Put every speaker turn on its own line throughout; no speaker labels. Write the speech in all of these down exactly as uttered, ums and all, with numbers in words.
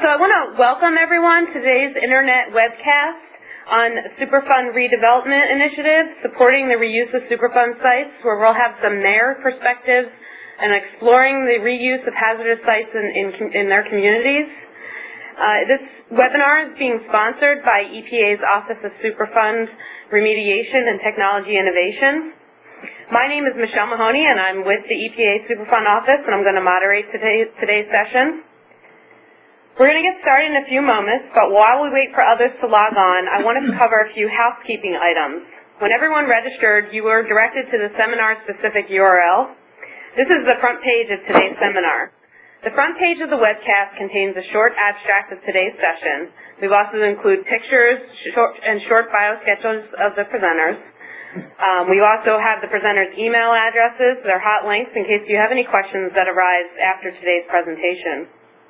I want to welcome everyone to today's Internet webcast on Superfund Redevelopment Initiative, supporting the reuse of Superfund sites, where we'll have some mayor perspectives and exploring the reuse of hazardous sites in, in, in their communities. Uh, this webinar is being sponsored by E P A's Office of Superfund Remediation and Technology Innovation. My name is Michelle Mahoney, and I'm with the E P A Superfund Office, and I'm going to moderate today, today's session. We're going to get started in a few moments, but while we wait for others to log on, I wanted to cover a few housekeeping items. When everyone registered, you were directed to the seminar-specific U R L. This is the front page of today's seminar. The front page of the webcast contains a short abstract of today's session. We've also included pictures short and short bio sketches of the presenters. Um, we also have the presenters' email addresses, their hot links, in case you have any questions that arise after today's presentation.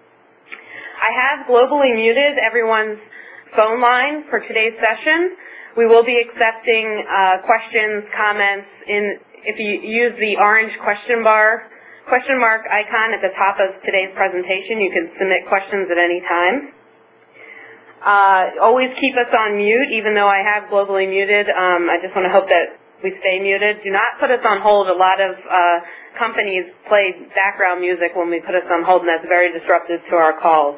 I have globally muted everyone's phone line for today's session. We will be accepting uh, questions, comments. In if you use the orange question bar, question mark icon at the top of today's presentation, you can submit questions at any time. Uh, always keep us on mute, even though I have globally muted. Um, I just want to hope that we stay muted. Do not put us on hold. A lot of uh, companies play background music when we put us on hold, and that's very disruptive to our calls.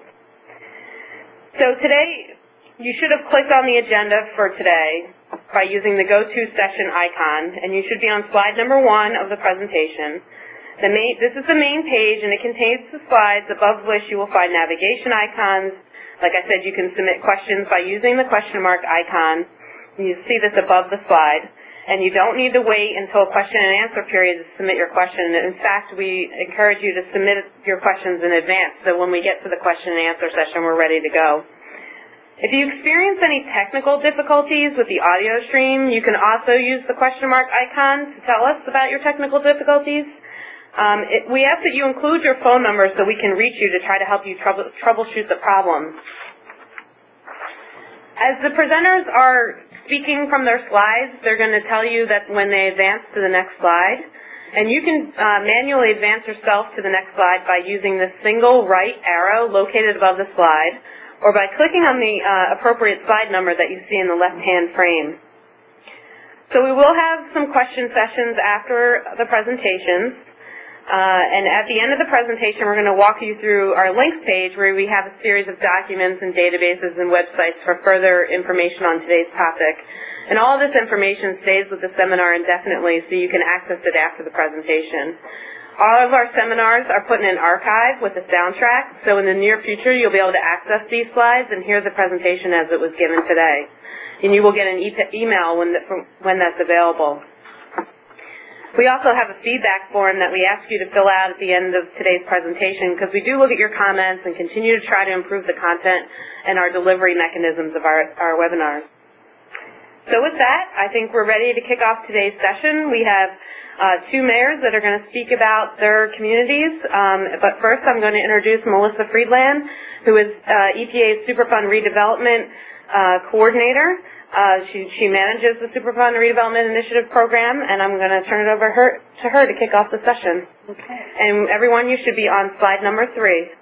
So today, you should have clicked on the agenda for today by using the Go To Session icon, and you should be on slide number one of the presentation. The main, this is the main page, and it contains the slides above which you will find navigation icons. Like I said, you can submit questions by using the question mark icon. You see this above the slide. And you don't need to wait until a question and answer period to submit your question. In fact, we encourage you to submit your questions in advance, so when we get to the question and answer session, we're ready to go. If you experience any technical difficulties with the audio stream, you can also use the question mark icon to tell us about your technical difficulties. Um, it, we ask that you include your phone number so we can reach you to try to help you trouble, troubleshoot the problem. As the presenters are speaking from their slides, they're going to tell you that when they advance to the next slide. And you can uh, manually advance yourself to the next slide by using the single right arrow located above the slide, or by clicking on the uh, appropriate slide number that you see in the left-hand frame. So we will have some question sessions after the presentations. Uh, and at the end of the presentation, we're going to walk you through our links page, where we have a series of documents and databases and websites for further information on today's topic. And all of this information stays with the seminar indefinitely, so you can access it after the presentation. All of our seminars are put in an archive with a soundtrack, so in the near future, you'll be able to access these slides and hear the presentation as it was given today. And you will get an e email when, the, when that's available. We also have a feedback form that we ask you to fill out at the end of today's presentation, because we do look at your comments and continue to try to improve the content and our delivery mechanisms of our, our webinars. So with that, I think we're ready to kick off today's session. We have uh, two mayors that are going to speak about their communities. Um, but first, I'm going to introduce Melissa Friedland, who is uh, E P A's Superfund Redevelopment uh, Coordinator. Uh, she, she manages the Superfund Redevelopment Initiative program, and I'm going to turn it over her, to her to kick off the session. Okay. And everyone, you should be on slide number three.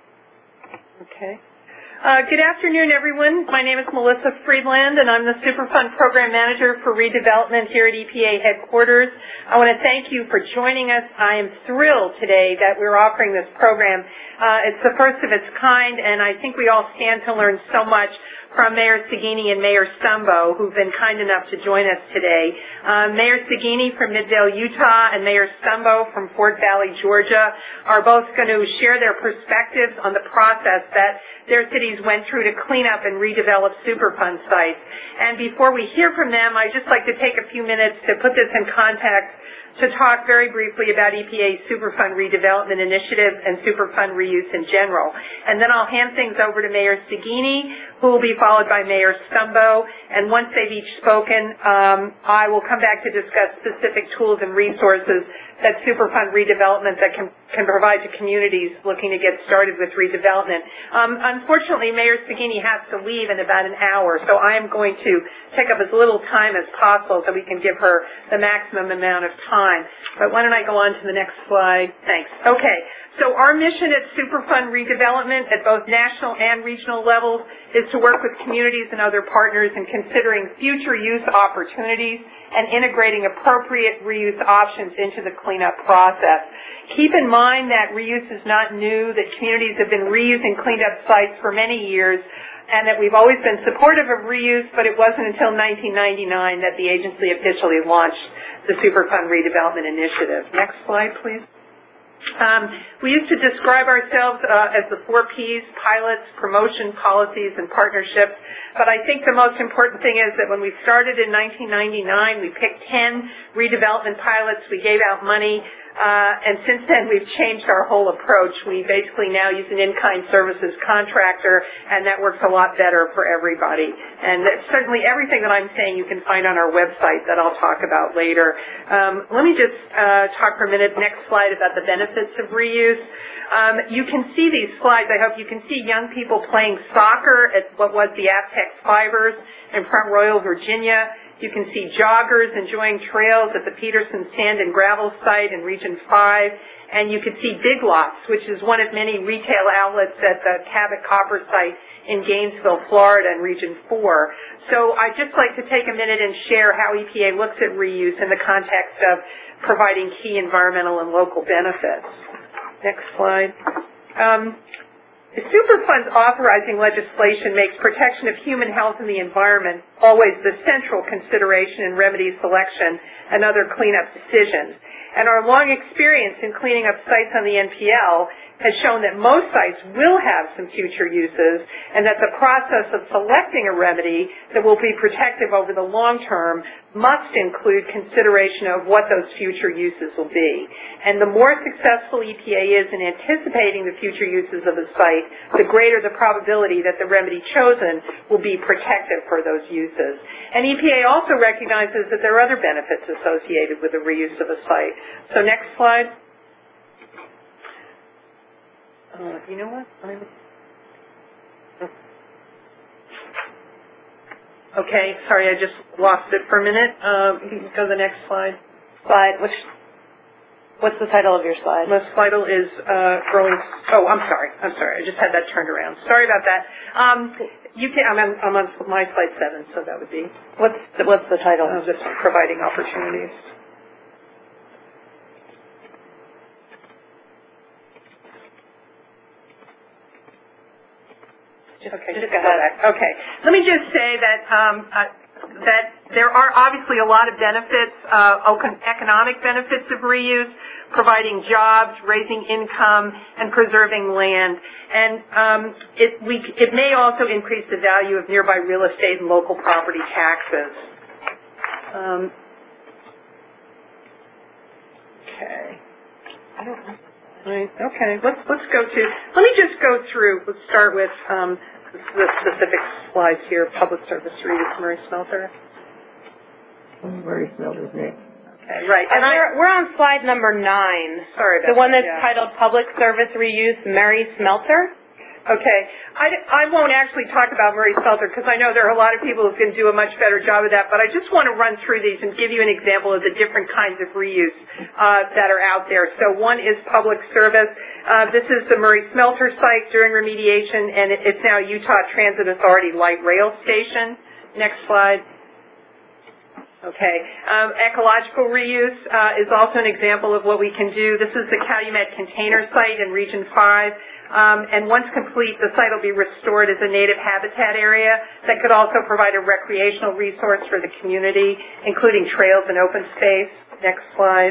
Okay. Uh, good afternoon, everyone. My name is Melissa Friedland, and I'm the Superfund Program Manager for Redevelopment here at E P A headquarters. I want to thank you for joining us. I am thrilled today that we're offering this program. Uh, it's the first of its kind, and I think we all stand to learn so much from Mayor Segini and Mayor Stumbo, who've been kind enough to join us today. Uh, Mayor Segini from Middale, Utah, and Mayor Stumbo from Fort Valley, Georgia, are both going to share their perspectives on the process that their cities went through to clean up and redevelop Superfund sites. And before we hear from them, I'd just like to take a few minutes to put this in context to talk very briefly about E P A's Superfund Redevelopment Initiative and Superfund reuse in general. And then I'll hand things over to Mayor Segini, who will be followed by Mayor Stumbo. And once they've each spoken, um, I will come back to discuss specific tools and resources that Superfund redevelopment that can, can provide to communities looking to get started with redevelopment. Um, unfortunately, Mayor Segini has to leave in about an hour, so I am going to take up as little time as possible so we can give her the maximum amount of time. But why don't I go on to the next slide? Thanks. Okay. So our mission at Superfund Redevelopment at both national and regional levels is to work with communities and other partners in considering future use opportunities and integrating appropriate reuse options into the cleanup process. Keep in mind that reuse is not new, that communities have been reusing cleaned up sites for many years, and that we've always been supportive of reuse, but it wasn't until nineteen ninety-nine that the agency officially launched the Superfund Redevelopment Initiative. Next slide, please. Um, we used to describe ourselves uh, as the four Ps, pilots, promotion, policies, and partnerships, but I think the most important thing is that when we started in nineteen ninety-nine, we picked ten redevelopment pilots, we gave out money, uh, and since then we've changed our whole approach. We basically now use an in-kind services contractor, and that works a lot better for everybody. And certainly everything that I'm saying you can find on our website that I'll talk about later. Um, let me just uh, talk for a minute, next slide, about the benefits of reuse. Um, you can see these slides. I hope you can see young people playing soccer at what was the Aztecs Fibers in Front Royal, Virginia. You can see joggers enjoying trails at the Peterson Sand and Gravel site in Region five. And you can see Big Lots, which is one of many retail outlets at the Cabot Copper site in Gainesville, Florida in Region four. So I'd just like to take a minute and share how E P A looks at reuse in the context of providing key environmental and local benefits. Next slide. Um, the Superfund's authorizing legislation makes protection of human health and the environment always the central consideration in remedy selection and other cleanup decisions. And our long experience in cleaning up sites on the N P L has shown that most sites will have some future uses and that the process of selecting a remedy that will be protective over the long term must include consideration of what those future uses will be. And the more successful E P A is in anticipating the future uses of a site, the greater the probability that the remedy chosen will be protective for those uses. And E P A also recognizes that there are other benefits associated with the reuse of a site. So next slide. Uh, you know what? I'm... Okay, sorry, I just lost it for a minute. Uh, you can go to the next slide.
Slide. Which? What's the title of your slide?
The title is uh, growing. Oh, I'm sorry. I'm sorry. I just had that turned around. Sorry about that. Um, you can. I'm on, I'm on my slide seven, so that would be.
What's the, what's the title?
Uh, just providing opportunities. Okay, just go back. Okay. Let me just say that um, uh, that there are obviously a lot of benefits, uh, economic benefits of reuse, providing jobs, raising income, and preserving land. And um, it, we, it may also increase the value of nearby real estate and local property taxes. Um, okay. I don't know. Right. Okay. Let's let's go to. Let me just go through. Let's start with um, the specific slides here. Public service reuse, Murray Smelter.
Murray Smelter's next.
Okay. Right.
And, and we're, we're on slide number nine.
Sorry about
the one
that,
that's
yeah.
titled Public Service Reuse, Murray Smelter.
Okay. I, I won't actually talk about Murray Smelter because I know there are a lot of people who can do a much better job of that, but I just want to run through these and give you an example of the different kinds of reuse uh, that are out there. So one is public service. Uh, this is the Murray Smelter site during remediation, and it, it's now Utah Transit Authority light rail station. Next slide. Okay. Um, ecological reuse uh, is also an example of what we can do. This is the Calumet container site in Region five. Um, and once complete, the site will be restored as a native habitat area that could also provide a recreational resource for the community, including trails and open space. Next slide.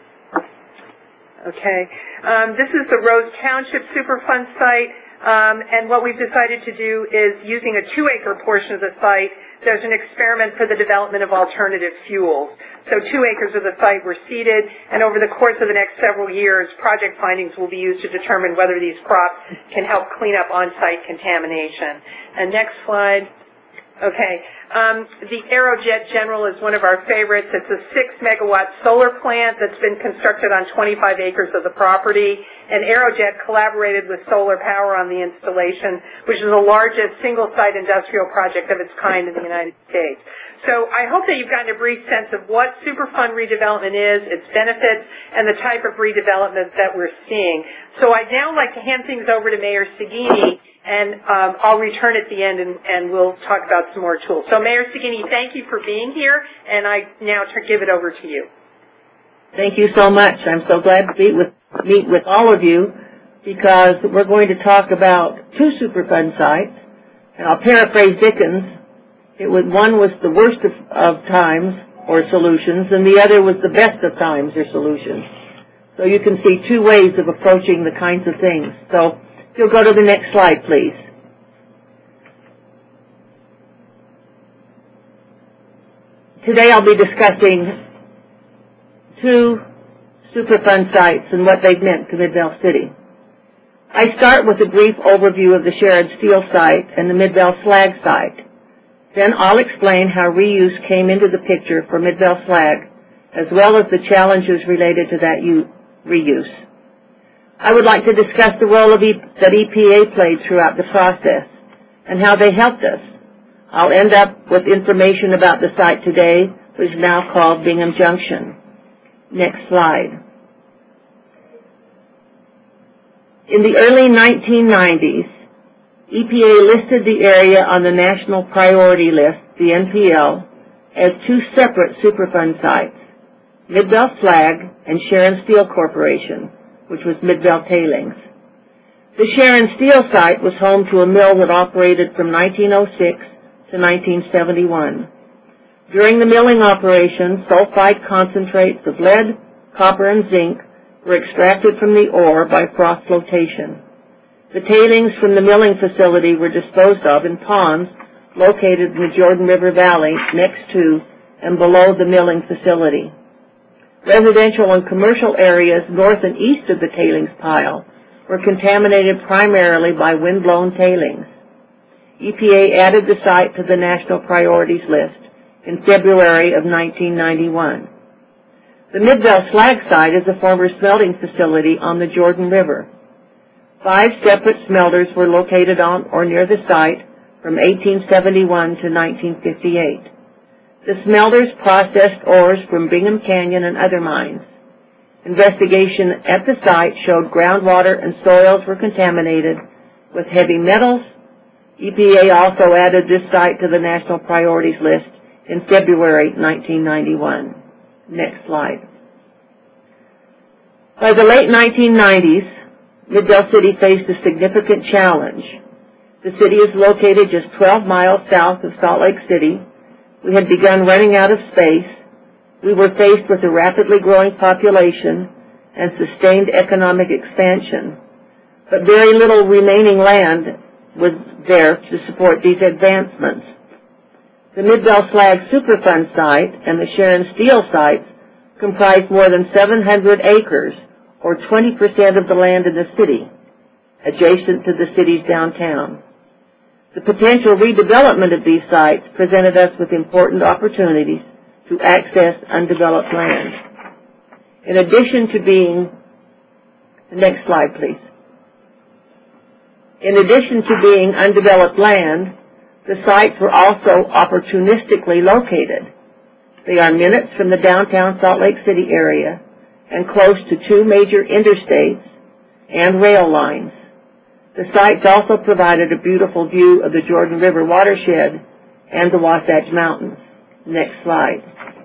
Okay. Um, this is the Rose Township Superfund site, um, and what we've decided to do is, using a two-acre portion of the site, there's an experiment for the development of alternative fuels. So two acres of the site were seeded, and over the course of the next several years, project findings will be used to determine whether these crops can help clean up on-site contamination. And next slide. Okay. Um, the Aerojet General is one of our favorites. It's a six megawatt solar plant that's been constructed on twenty-five acres of the property, and Aerojet collaborated with Solar Power on the installation, which is the largest single-site industrial project of its kind in the United States. So I hope that you've gotten a brief sense of what Superfund redevelopment is, its benefits, and the type of redevelopment that we're seeing. So I'd now like to hand things over to Mayor Segini, and um, I'll return at the end, and, and we'll talk about some more tools. So Mayor Segini, thank you for being here, and I now give it over to you.
Thank you so much. I'm so glad to meet with, meet with all of you because we're going to talk about two Superfund sites, and I'll paraphrase Dickens. It was, one was the worst of, of times or solutions, and the other was the best of times or solutions. So you can see two ways of approaching the kinds of things. So if you'll go to the next slide, please. Today I'll be discussing two Superfund sites and what they've meant to Midvale City. I start with a brief overview of the Sharon Steel site and the Midvale Slag site. Then I'll explain how reuse came into the picture for Midvale Slag, as well as the challenges related to that reuse. I would like to discuss the role of e that E P A played throughout the process and how they helped us. I'll end up with information about the site today, which is now called Bingham Junction. Next slide. In the early nineteen nineties, E P A listed the area on the National Priority List, the N P L, as two separate Superfund sites, Midvale Slag and Sharon Steel Corporation, which was Midvale Tailings. The Sharon Steel site was home to a mill that operated from nineteen oh six to nineteen seventy-one. During the milling operation, sulfide concentrates of lead, copper, and zinc were extracted from the ore by froth flotation. The tailings from the milling facility were disposed of in ponds located in the Jordan River Valley next to and below the milling facility. Residential and commercial areas north and east of the tailings pile were contaminated primarily by wind-blown tailings. E P A added the site to the National Priorities List in February of nineteen ninety-one. The Midvale Slag site is a former smelting facility on the Jordan River. Five separate smelters were located on or near the site from eighteen seventy-one to nineteen fifty-eight. The smelters processed ores from Bingham Canyon and other mines. Investigation at the site showed groundwater and soils were contaminated with heavy metals. E P A also added this site to the National Priorities List in February nineteen ninety-one. Next slide. By the late nineteen nineties, Midvale City faced a significant challenge. The city is located just twelve miles south of Salt Lake City. We had begun running out of space. We were faced with a rapidly growing population and sustained economic expansion, but very little remaining land was there to support these advancements. The Midvale Slag Superfund site and the Sharon Steel sites comprise more than seven hundred acres, or twenty percent of the land in the city, adjacent to the city's downtown. The potential redevelopment of these sites presented us with important opportunities to access undeveloped land. In addition to being, the next slide please. In addition to being undeveloped land, the sites were also opportunistically located. They are minutes from the downtown Salt Lake City area and close to two major interstates and rail lines. The sites also provided a beautiful view of the Jordan River watershed and the Wasatch Mountains. Next slide.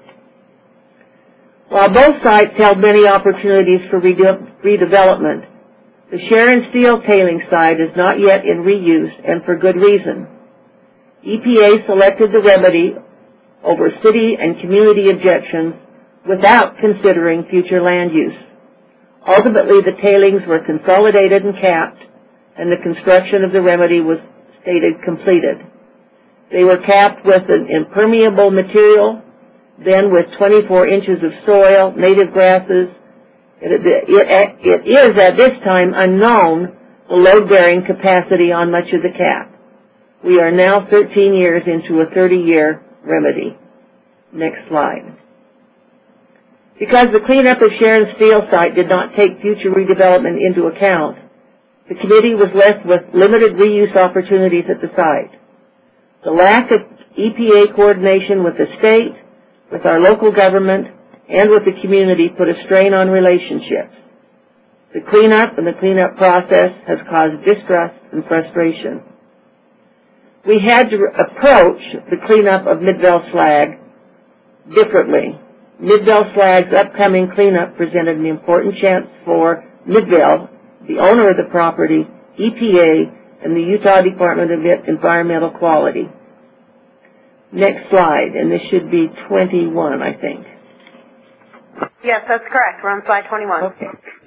While both sites held many opportunities for rede- redevelopment, the Sharon Steel tailing site is not yet in reuse, and for good reason. E P A selected the remedy over city and community objections without considering future land use. Ultimately, the tailings were consolidated and capped, and the construction of the remedy was stated completed. They were capped with an impermeable material, then with twenty-four inches of soil, native grasses. It, it, it is at this time unknown the load-bearing capacity on much of the cap. We are now thirteen years into a thirty-year remedy. Next slide. Because the cleanup of Sharon Steel site did not take future redevelopment into account, the committee was left with limited reuse opportunities at the site. The lack of E P A coordination with the state, with our local government, and with the community put a strain on relationships. The cleanup and the cleanup process has caused distrust and frustration. We had to approach the cleanup of Midvale Slag differently. Midvale Slag's upcoming cleanup presented an important chance for Midvale, the owner of the property, E P A, and the Utah Department of Environmental Quality. Next slide, and this should be twenty-one, I think.
Yes, that's correct. We're on slide twenty-one.
Okay.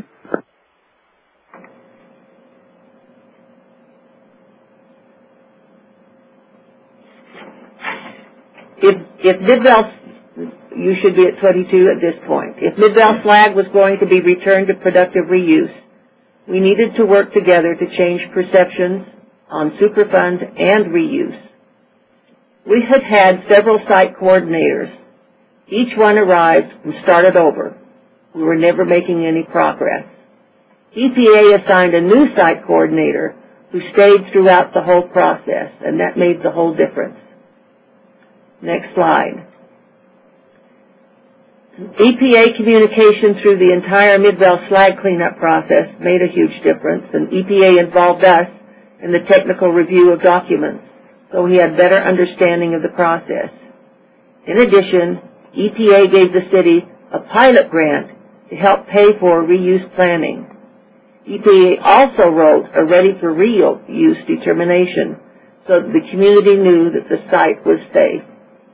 If, if Midvale, you should be at twenty-two at this point. If Midvale Slag was going to be returned to productive reuse, we needed to work together to change perceptions on Superfund and reuse. We had had several site coordinators. Each one arrived and started over. We were never making any progress. E P A assigned a new site coordinator who stayed throughout the whole process, and that made the whole difference. Next slide. E P A communication through the entire Midvale Slag cleanup process made a huge difference, and E P A involved us in the technical review of documents, so we had better understanding of the process. In addition, E P A gave the city a pilot grant to help pay for reuse planning. E P A also wrote a ready-for-reuse determination so that the community knew that the site was safe.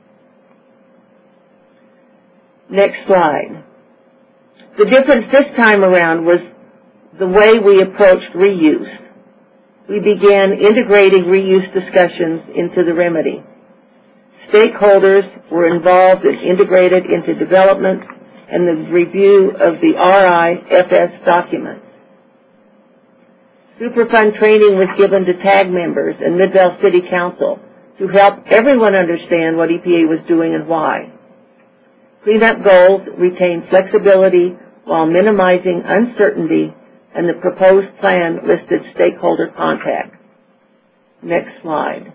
Next slide. The difference this time around was the way we approached reuse. We began integrating reuse discussions into the remedy. Stakeholders were involved and integrated into development and the review of the R I F S documents. Superfund training was given to TAG members and Midvale City Council to help everyone understand what E P A was doing and why. Cleanup goals retained flexibility while minimizing uncertainty, and the proposed plan listed stakeholder contact. Next slide.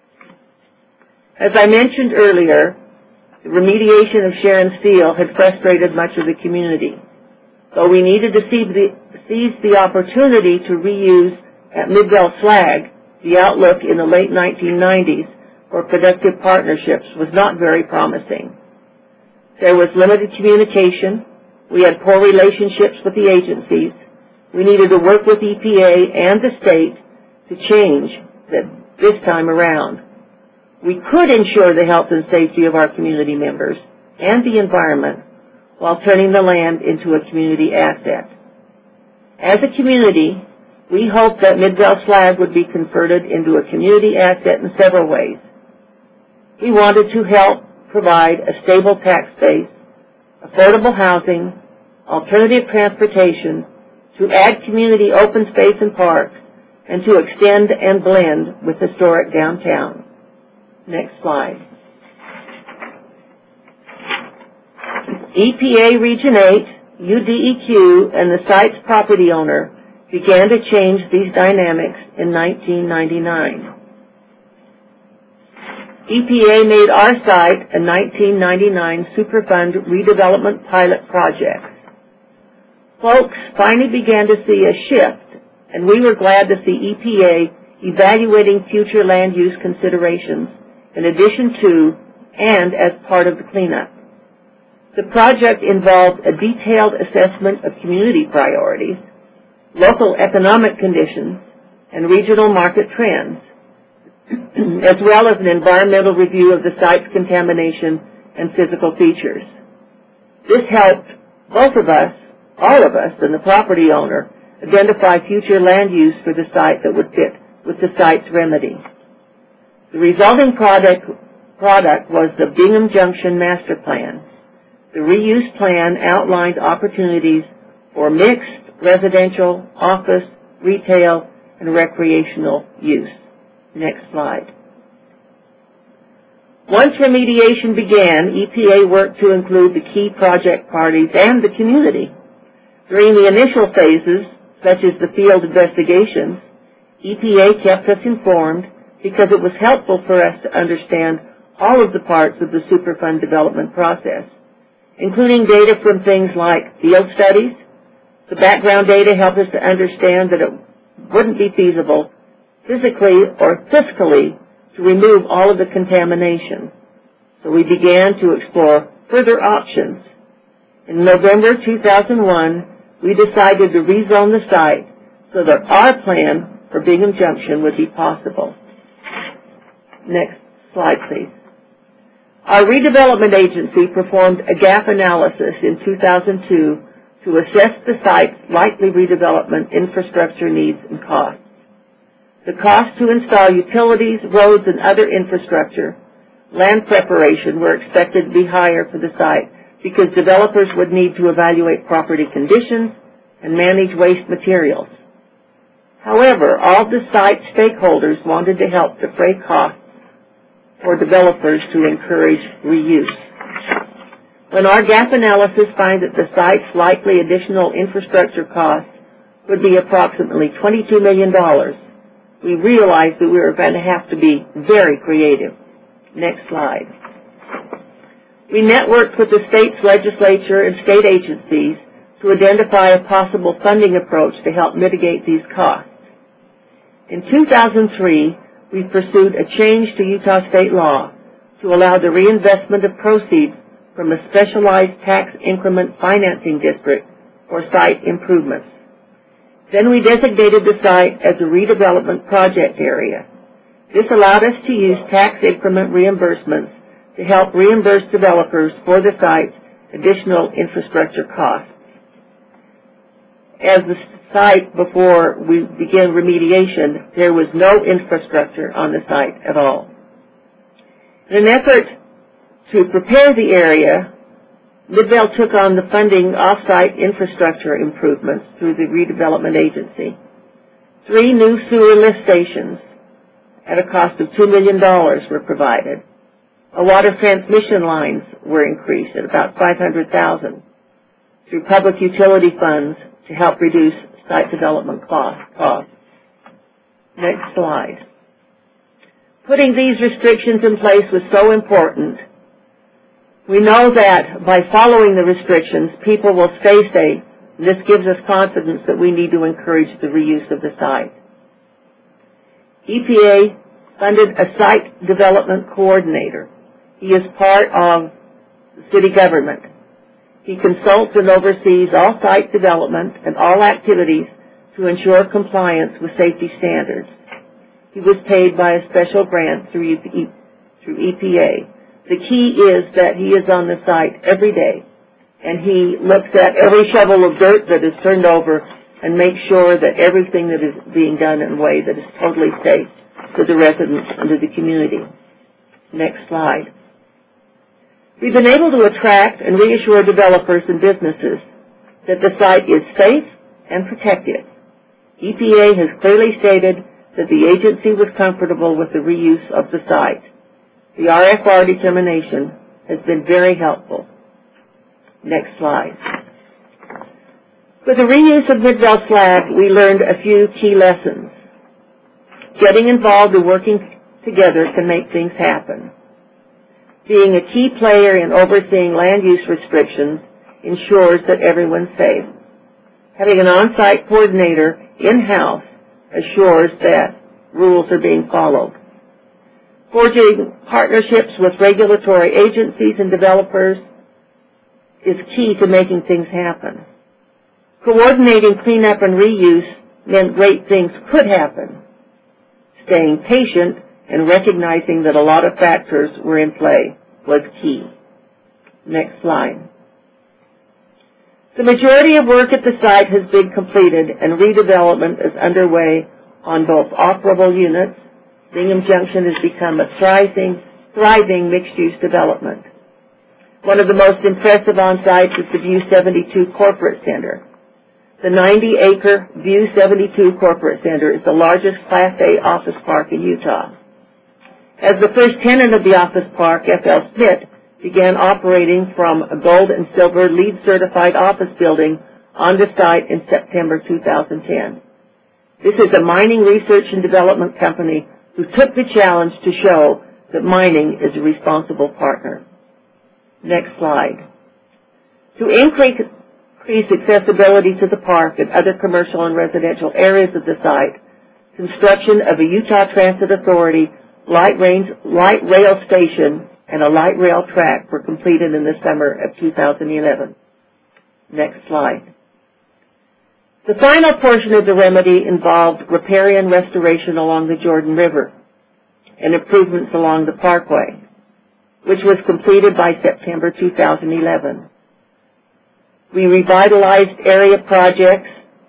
As I mentioned earlier, the remediation of Sharon Steel had frustrated much of the community. So we needed to seize the, seize the opportunity to reuse at Midvale Slag. The outlook in the late nineteen nineties for productive partnerships was not very promising. There was limited communication. We had poor relationships with the agencies. We needed to work with E P A and the state to change that this time around. We could ensure the health and safety of our community members and the environment while turning the land into a community asset. As a community, we hoped that Midvale Slag would be converted into a community asset in several ways. We wanted to help provide a stable tax base, affordable housing, alternative transportation, to add community open space and parks, and to extend and blend with historic downtown. Next slide. E P A Region eight, U D E Q, and the site's property owner began to change these dynamics in nineteen ninety-nine. E P A made our site a nineteen ninety-nine Superfund redevelopment pilot project. Folks finally began to see a shift, and we were glad to see E P A evaluating future land use considerations in addition to and as part of the cleanup. The project involved a detailed assessment of community priorities, local economic conditions, and regional market trends, as well as an environmental review of the site's contamination and physical features. This helped both of us, all of us, and the property owner identify future land use for the site that would fit with the site's remedy. The resulting product, product was the Bingham Junction Master Plan. The reuse plan outlined opportunities for mixed residential, office, retail, and recreational use. Next slide. Once remediation began, E P A worked to include the key project parties and the community. During the initial phases, such as the field investigations, E P A kept us informed because it was helpful for us to understand all of the parts of the Superfund development process, including data from things like field studies. The background data helped us to understand that it wouldn't be feasible physically or fiscally to remove all of the contamination. So we began to explore further options. In November two thousand one, we decided to rezone the site so that our plan for Bingham Junction would be possible. Next slide, please. Our redevelopment agency performed a gap analysis in two thousand two to assess the site's likely redevelopment infrastructure needs and costs. The cost to install utilities, roads, and other infrastructure, land preparation were expected to be higher for the site because developers would need to evaluate property conditions and manage waste materials. However, all the site stakeholders wanted to help defray costs for developers to encourage reuse. When our gap analysis finds that the site's likely additional infrastructure costs would be approximately twenty-two million dollars, we realized that we were going to have to be very creative. Next slide. We networked with the state's legislature and state agencies to identify a possible funding approach to help mitigate these costs. In two thousand three, we pursued a change to Utah state law to allow the reinvestment of proceeds from a specialized tax increment financing district for site improvements. Then we designated the site as a redevelopment project area. This allowed us to use tax increment reimbursements to help reimburse developers for the site's additional infrastructure costs. As the site before we began remediation, there was no infrastructure on the site at all. In an effort to prepare the area, Midvale took on the funding off-site infrastructure improvements through the redevelopment agency. Three new sewer lift stations at a cost of two million dollars were provided. A water transmission lines were increased at about five hundred thousand dollars through public utility funds to help reduce site development costs. Next slide. Putting these restrictions in place was so important. We know that by following the restrictions, people will stay safe. This gives us confidence that we need to encourage the reuse of the site. E P A funded a site development coordinator. He is part of the city government. He consults and oversees all site development and all activities to ensure compliance with safety standards. He was paid by a special grant through E P A. The key is that he is on the site every day, and he looks at every shovel of dirt that is turned over and makes sure that everything that is being done in a way that is totally safe to the residents and to the community. Next slide. We've been able to attract and reassure developers and businesses that the site is safe and protected. E P A has clearly stated that the agency was comfortable with the reuse of the site. The R F R determination has been very helpful. Next slide. With the reuse of Midvale slag, we learned a few key lessons. Getting involved and working together can make things happen. Being a key player in overseeing land use restrictions ensures that everyone's safe. Having an on-site coordinator in-house assures that rules are being followed. Forging partnerships with regulatory agencies and developers is key to making things happen. Coordinating cleanup and reuse meant great things could happen. Staying patient and recognizing that a lot of factors were in play was key. Next slide. The majority of work at the site has been completed and redevelopment is underway on both operable units. Bingham Junction has become a thriving, thriving mixed-use development. One of the most impressive on-sites is the View seventy-two Corporate Center. The ninety acre View seventy-two Corporate Center is the largest Class A office park in Utah. As the first tenant of the office park, F L Smith began operating from a gold and silver LEED certified office building on the site in September two thousand ten. This is a mining research and development company who took the challenge to show that mining is a responsible partner. Next slide. To increase accessibility to the park and other commercial and residential areas of the site, construction of a Utah Transit Authority light, range, light rail station and a light rail track were completed in the summer of two thousand eleven. Next slide. The final portion of the remedy involved riparian restoration along the Jordan River and improvements along the parkway, which was completed by September two thousand eleven. We revitalized area projects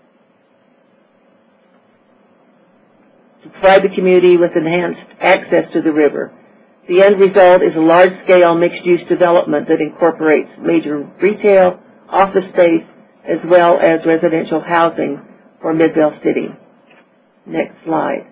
to provide the community with enhanced access to the river. The end result is a large-scale mixed-use development that incorporates major retail, office space, as well as residential housing for Midvale City. Next slide.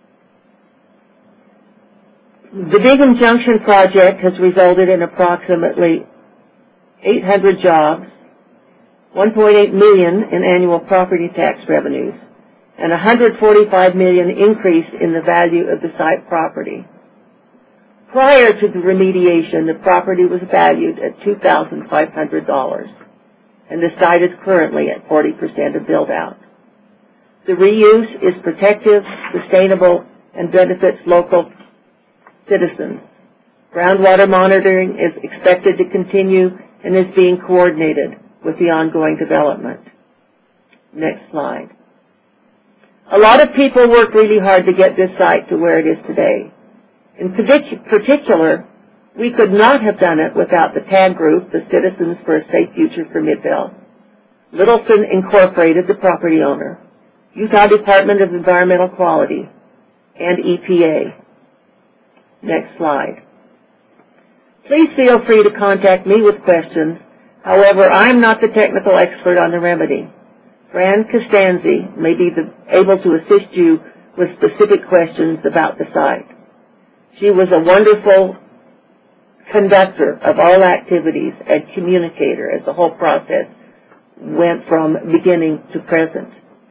The Bingham Junction project has resulted in approximately eight hundred jobs, one point eight million dollars in annual property tax revenues, and one hundred forty-five million dollars increase in the value of the site property. Prior to the remediation, the property was valued at two thousand five hundred dollars, and the site is currently at forty percent of build-out. The reuse is protective, sustainable, and benefits local citizens. Groundwater monitoring is expected to continue and is being coordinated with the ongoing development. Next slide. A lot of people worked really hard to get this site to where it is today. In particular, we could not have done it without the TAG group, the Citizens for a Safe Future for Midvale, Littleton Incorporated, the property owner, Utah Department of Environmental Quality, and E P A. Next slide. Please feel free to contact me with questions. However, I am not the technical expert on the remedy. Fran Costanzi may be the, able to assist you with specific questions about the site. She was a wonderful conductor of all activities and communicator as the whole process went from beginning to present.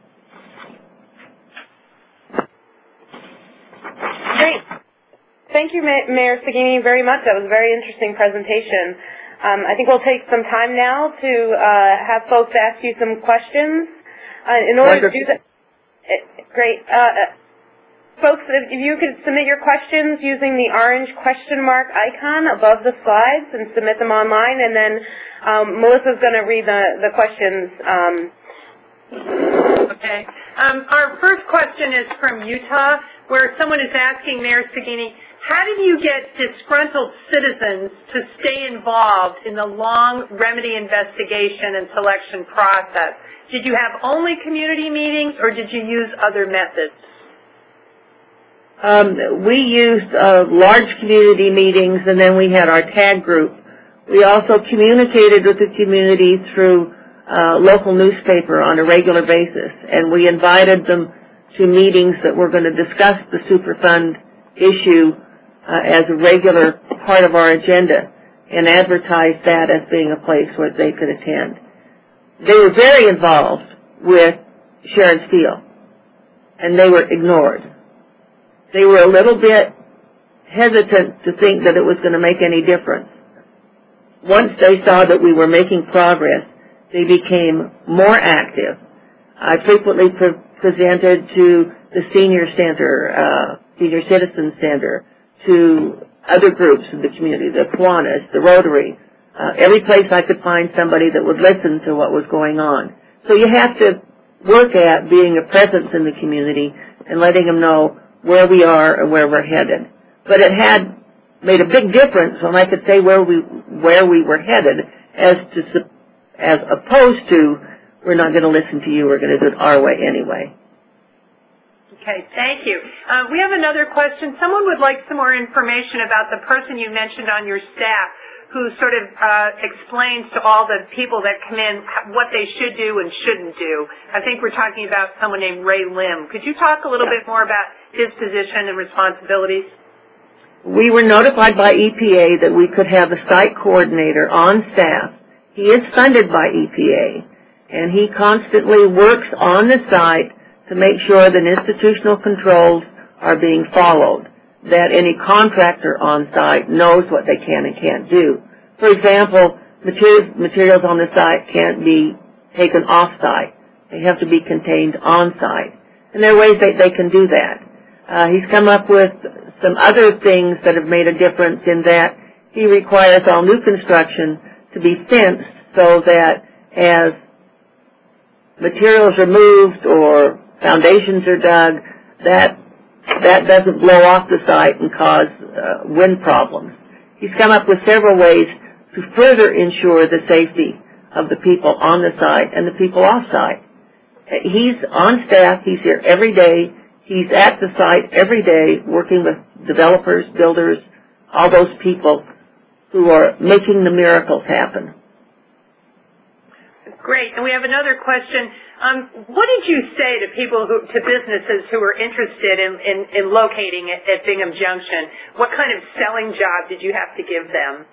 Great. Thank you, Mayor Seguini, very much. That was a very interesting presentation. Um, I think we'll take some time now to uh, have folks ask you some questions. Uh, in order Wonderful. to do that, it, great. Uh, folks, if you could submit your questions using the orange question mark icon above the slides and submit them online, and then um, Melissa's going to read the, the questions. Um.
Okay. Um, our first question is from Utah, where someone is asking Mayor Seguini, how did you get disgruntled citizens to stay involved in the long remedy investigation and selection process? Did you have only community meetings, or did you use other methods?
Um, we used uh, large community meetings, and then we had our TAG group. We also communicated with the community through uh, local newspaper on a regular basis, and we invited them to meetings that were going to discuss the Superfund issue uh, as a regular part of our agenda, and advertised that as being a place where they could attend. They were very involved with Sharon Steele, and they were ignored. They were a little bit hesitant to think that it was going to make any difference. Once they saw that we were making progress, they became more active. I frequently pre- presented to the Senior Center, uh, Senior Citizen Center, to other groups in the community, the Kiwanis, the Rotary, uh, every place I could find somebody that would listen to what was going on. So you have to work at being a presence in the community and letting them know where we are and where we're headed. But it had made a big difference when I could say where we where we were headed, as to as opposed to we're not going to listen to you, we're going to do it our way anyway.
Okay, thank you. Uh, we have another question. Someone would like some more information about the person you mentioned on your staff who sort of uh, explains to all the people that come in what they should do and shouldn't do. I think we're talking about someone named Ray Lim. Could you talk a little bit more about his position and responsibilities?
we were notified by E P A that we could have a site coordinator on staff. He is funded by E P A, and he constantly works on the site to make sure that institutional controls are being followed, that any contractor on site knows what they can and can't do. For example, materials, materials on the site can't be taken off-site. They have to be contained on-site. And there are ways that they can do that. Uh, he's come up with some other things that have made a difference in that he requires all new construction to be fenced so that as materials are moved or foundations are dug, that that doesn't blow off the site and cause uh, wind problems. He's come up with several ways to further ensure the safety of the people on the site and the people off-site. He's on staff. He's here every day. He's at the site every day working with developers, builders, all those people who are making the miracles happen.
Great. And we have another question. Um, what did you say to people, who, to businesses who were interested in, in, in locating at, at Bingham Junction? What kind of selling job did you have to give them?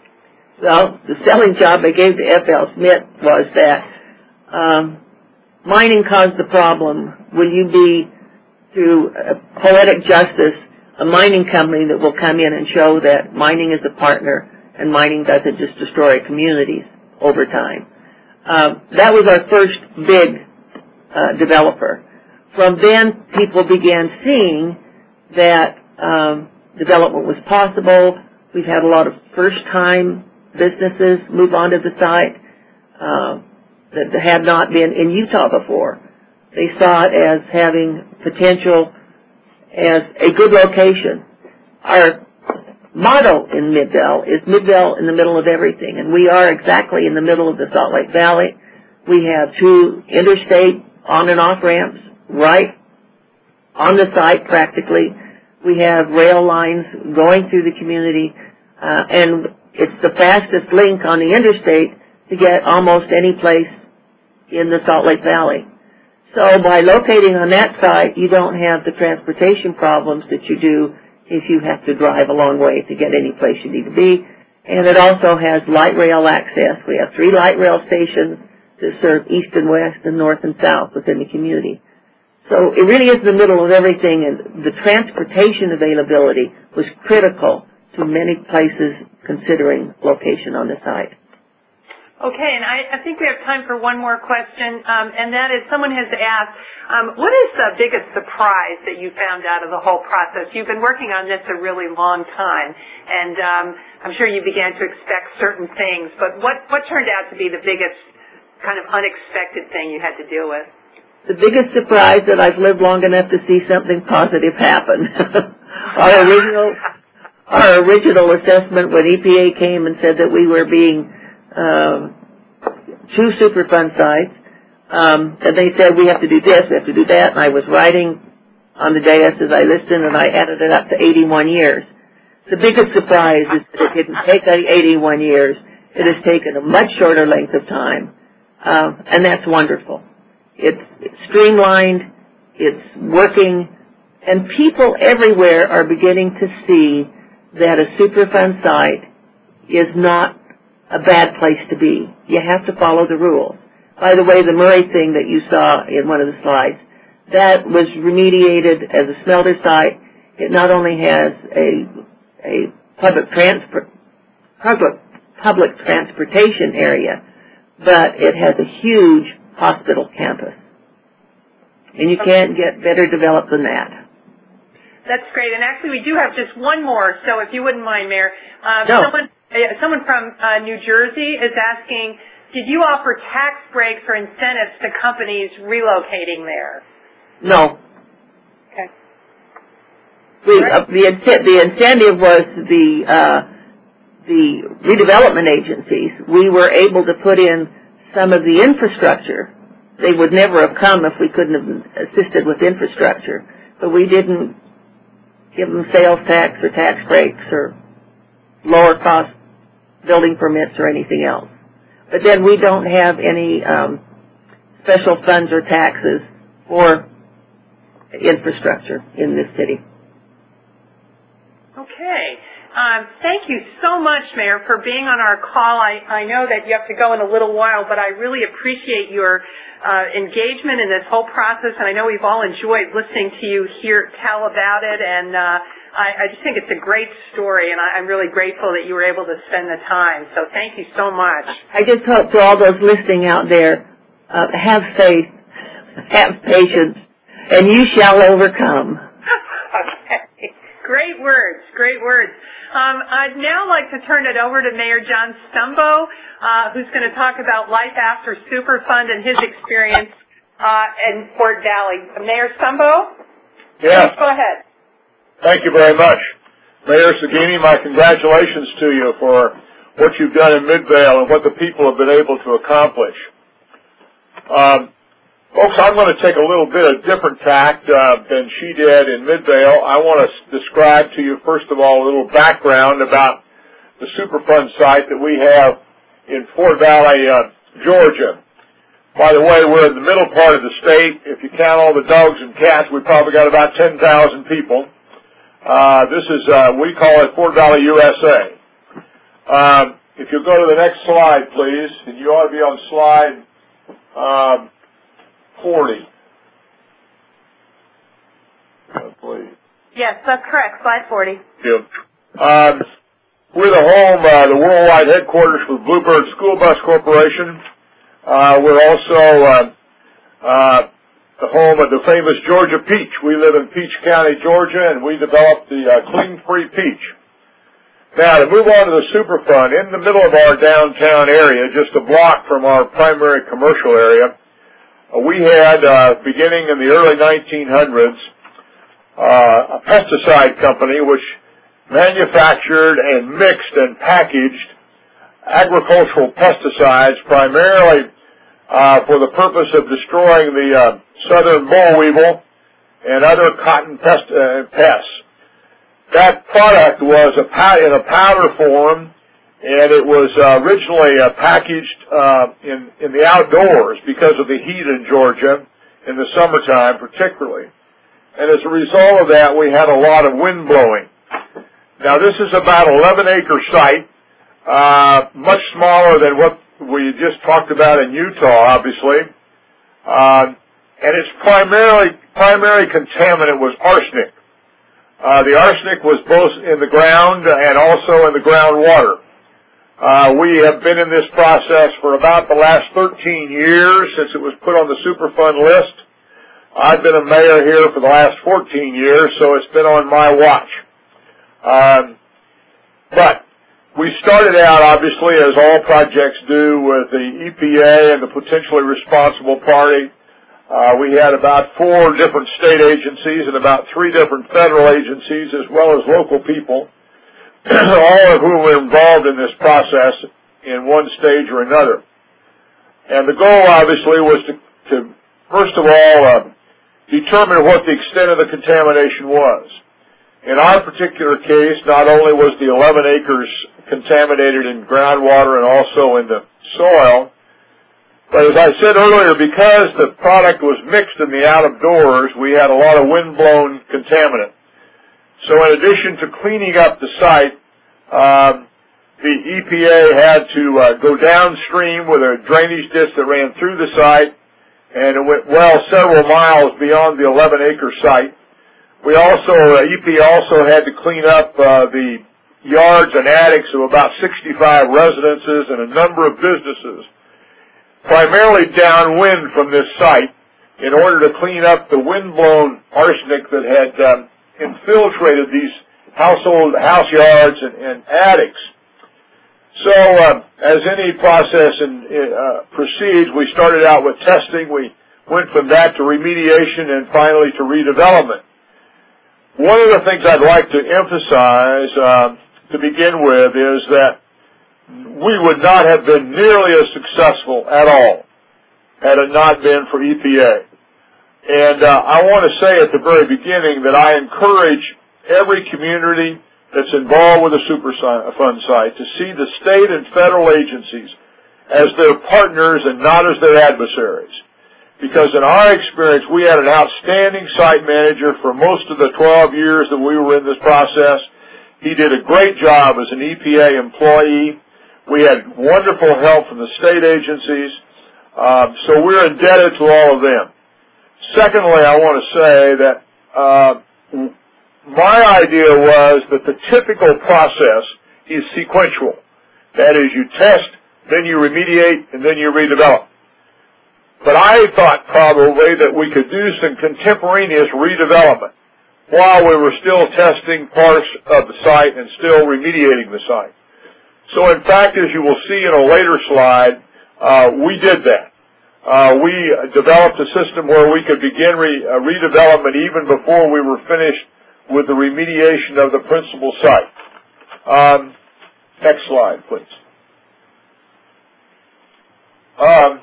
Well, the selling job I gave to F L Smith was that um, mining caused the problem. Will you be, through uh, poetic justice, a mining company that will come in and show that mining is a partner and mining doesn't just destroy communities over time? Uh, that was our first big uh, developer. From then, people began seeing that um, development was possible. We've had a lot of first-time businesses move onto the site uh, that had not been in Utah before. They saw it as having potential as a good location. Our motto in Midvale is Midvale in the middle of everything, and we are exactly in the middle of the Salt Lake Valley. We have two interstate on and off ramps right on the site practically. We have rail lines going through the community, uh, and it's the fastest link on the interstate to get almost any place in the Salt Lake Valley. So by locating on that site, you don't have the transportation problems that you do if you have to drive a long way to get any place you need to be. And it also has light rail access. We have three light rail stations that serve east and west and north and south within the community. So it really is the middle of everything, and the transportation availability was critical to many places considering location on the site.
Okay, and I, I think we have time for one more question, um, and that is someone has asked, um, what is the biggest surprise that you found out of the whole process? You've been working on this a really long time, and um, I'm sure you began to expect certain things, but what, what turned out to be the biggest kind of unexpected thing you had to deal with?
The biggest surprise that I've lived long enough to see something positive happen. our original our original assessment when E P A came and said that we were being uh, two Superfund sites, um, and they said we have to do this, we have to do that, and I was writing on the dais as I listened, and I added it up to eighty-one years. The biggest surprise is that it didn't take eighty-one years. It has taken a much shorter length of time, uh, and that's wonderful. It's, it's streamlined, it's working, and people everywhere are beginning to see that a Superfund site is not a bad place to be. You have to follow the rules. By the way, the Murray thing that you saw in one of the slides, that was remediated as a smelter site. It not only has a, a public, transport, public, public transportation area, but it has a huge hospital campus. And you can't get better developed than that.
That's great. And actually, we do have just one more, so if you wouldn't mind, Mayor. Um,
no.
Someone, uh, someone from uh, New Jersey is asking, did you offer tax breaks or incentives to companies relocating there?
No.
Okay.
We, uh, the, the incentive was the, uh, the redevelopment agencies. We were able to put in some of the infrastructure. They would never have come if we couldn't have assisted with infrastructure. But we didn't give them sales tax or tax breaks or lower cost building permits or anything else. But then we don't have any um, special funds or taxes for infrastructure in this city.
Okay. Um, thank you so much, Mayor, for being on our call. I, I know that you have to go in a little while, but I really appreciate your uh, engagement in this whole process, and I know we've all enjoyed listening to you here tell about it, and uh, I, I just think it's a great story, and I, I'm really grateful that you were able to spend the time. So thank you so much.
I just hope to all those listening out there, uh, have faith, have patience, and you shall overcome.
Okay. Great words, great words. Um, I'd now like to turn it over to Mayor John Stumbo, uh, who's going to talk about Life After Superfund and his experience uh, in Fort Valley. Mayor Stumbo?
Yes.
Please go ahead.
Thank you very much. Mayor Seguini, my congratulations to you for what you've done in Midvale and what the people have been able to accomplish. Um, Folks, I'm going to take a little bit of different tact uh, than she did in Midvale. I want to describe to you, first of all, a little background about the Superfund site that we have in Fort Valley, uh, Georgia. By the way, we're in the middle part of the state. If you count all the dogs and cats, we probably got about ten thousand people. Uh, this is, uh, we call it Fort Valley, U S A. Um, if you'll go to the next slide, please, and you ought to be on slide um, forty. Uh, please.
Yes, that's correct, slide forty.
Yeah. Um, we're the home, uh, the worldwide headquarters for Bluebird School Bus Corporation. Uh, we're also uh, uh, the home of the famous Georgia peach. We live in Peach County, Georgia, and we developed the uh, clean-free peach. Now, to move on to the Superfund, in the middle of our downtown area, just a block from our primary commercial area, uh, we had, uh, beginning in the early nineteen hundreds, uh, a pesticide company which manufactured and mixed and packaged agricultural pesticides primarily uh, for the purpose of destroying the uh, southern boll weevil and other cotton pest, uh, pests. That product was a pow- in a powder form, and it was uh, originally uh, packaged uh, in, in the outdoors because of the heat in Georgia in the summertime particularly. And as a result of that, we had a lot of wind blowing. Now, this is about an eleven acre site, uh, much smaller than what we just talked about in Utah, obviously. Uh, and its primarily, primary contaminant was arsenic. Uh, the arsenic was both in the ground and also in the groundwater. Uh, we have been in this process for about the last thirteen years since it was put on the Superfund list. I've been a mayor here for the last fourteen years, so it's been on my watch. Um, but we started out, obviously, as all projects do, with the E P A and the potentially responsible party. Uh, we had about four different state agencies and about three different federal agencies, as well as local people, all of whom were involved in this process in one stage or another. And the goal, obviously, was to, to first of all, uh, determine what the extent of the contamination was. In our particular case, not only was the eleven acres contaminated in groundwater and also in the soil, but as I said earlier, because the product was mixed in the out of doors, we had a lot of wind-blown contaminant. So in addition to cleaning up the site, um, the E P A had to uh, go downstream with a drainage ditch that ran through the site, and it went well several miles beyond the eleven acre site. We also, uh, E P A also had to clean up uh, the yards and attics of about sixty-five residences and a number of businesses, primarily downwind from this site, in order to clean up the wind-blown arsenic that had um, infiltrated these household house yards and, and attics. So, uh, as any process in, uh, proceeds, we started out with testing. We went from that to remediation and finally to redevelopment. One of the things I'd like to emphasize uh, to begin with is that we would not have been nearly as successful at all had it not been for E P A. And uh, I want to say at the very beginning that I encourage every community that's involved with the Superfund site to see the state and federal agencies as their partners and not as their adversaries. Because in our experience, we had an outstanding site manager for most of the twelve years that we were in this process, He did a great job as an E P A employee. We had wonderful help from the state agencies, uh, so we're indebted to all of them. Secondly, I want to say that uh, my idea was that the typical process is sequential. That is, you test, then you remediate, and then you redevelop. But I thought probably that we could do some contemporaneous redevelopment while we were still testing parts of the site and still remediating the site. So in fact, as you will see in a later slide, uh, we did that. Uh, we developed a system where we could begin re, uh, redevelopment even before we were finished with the remediation of the principal site. Um, next slide, please. Um,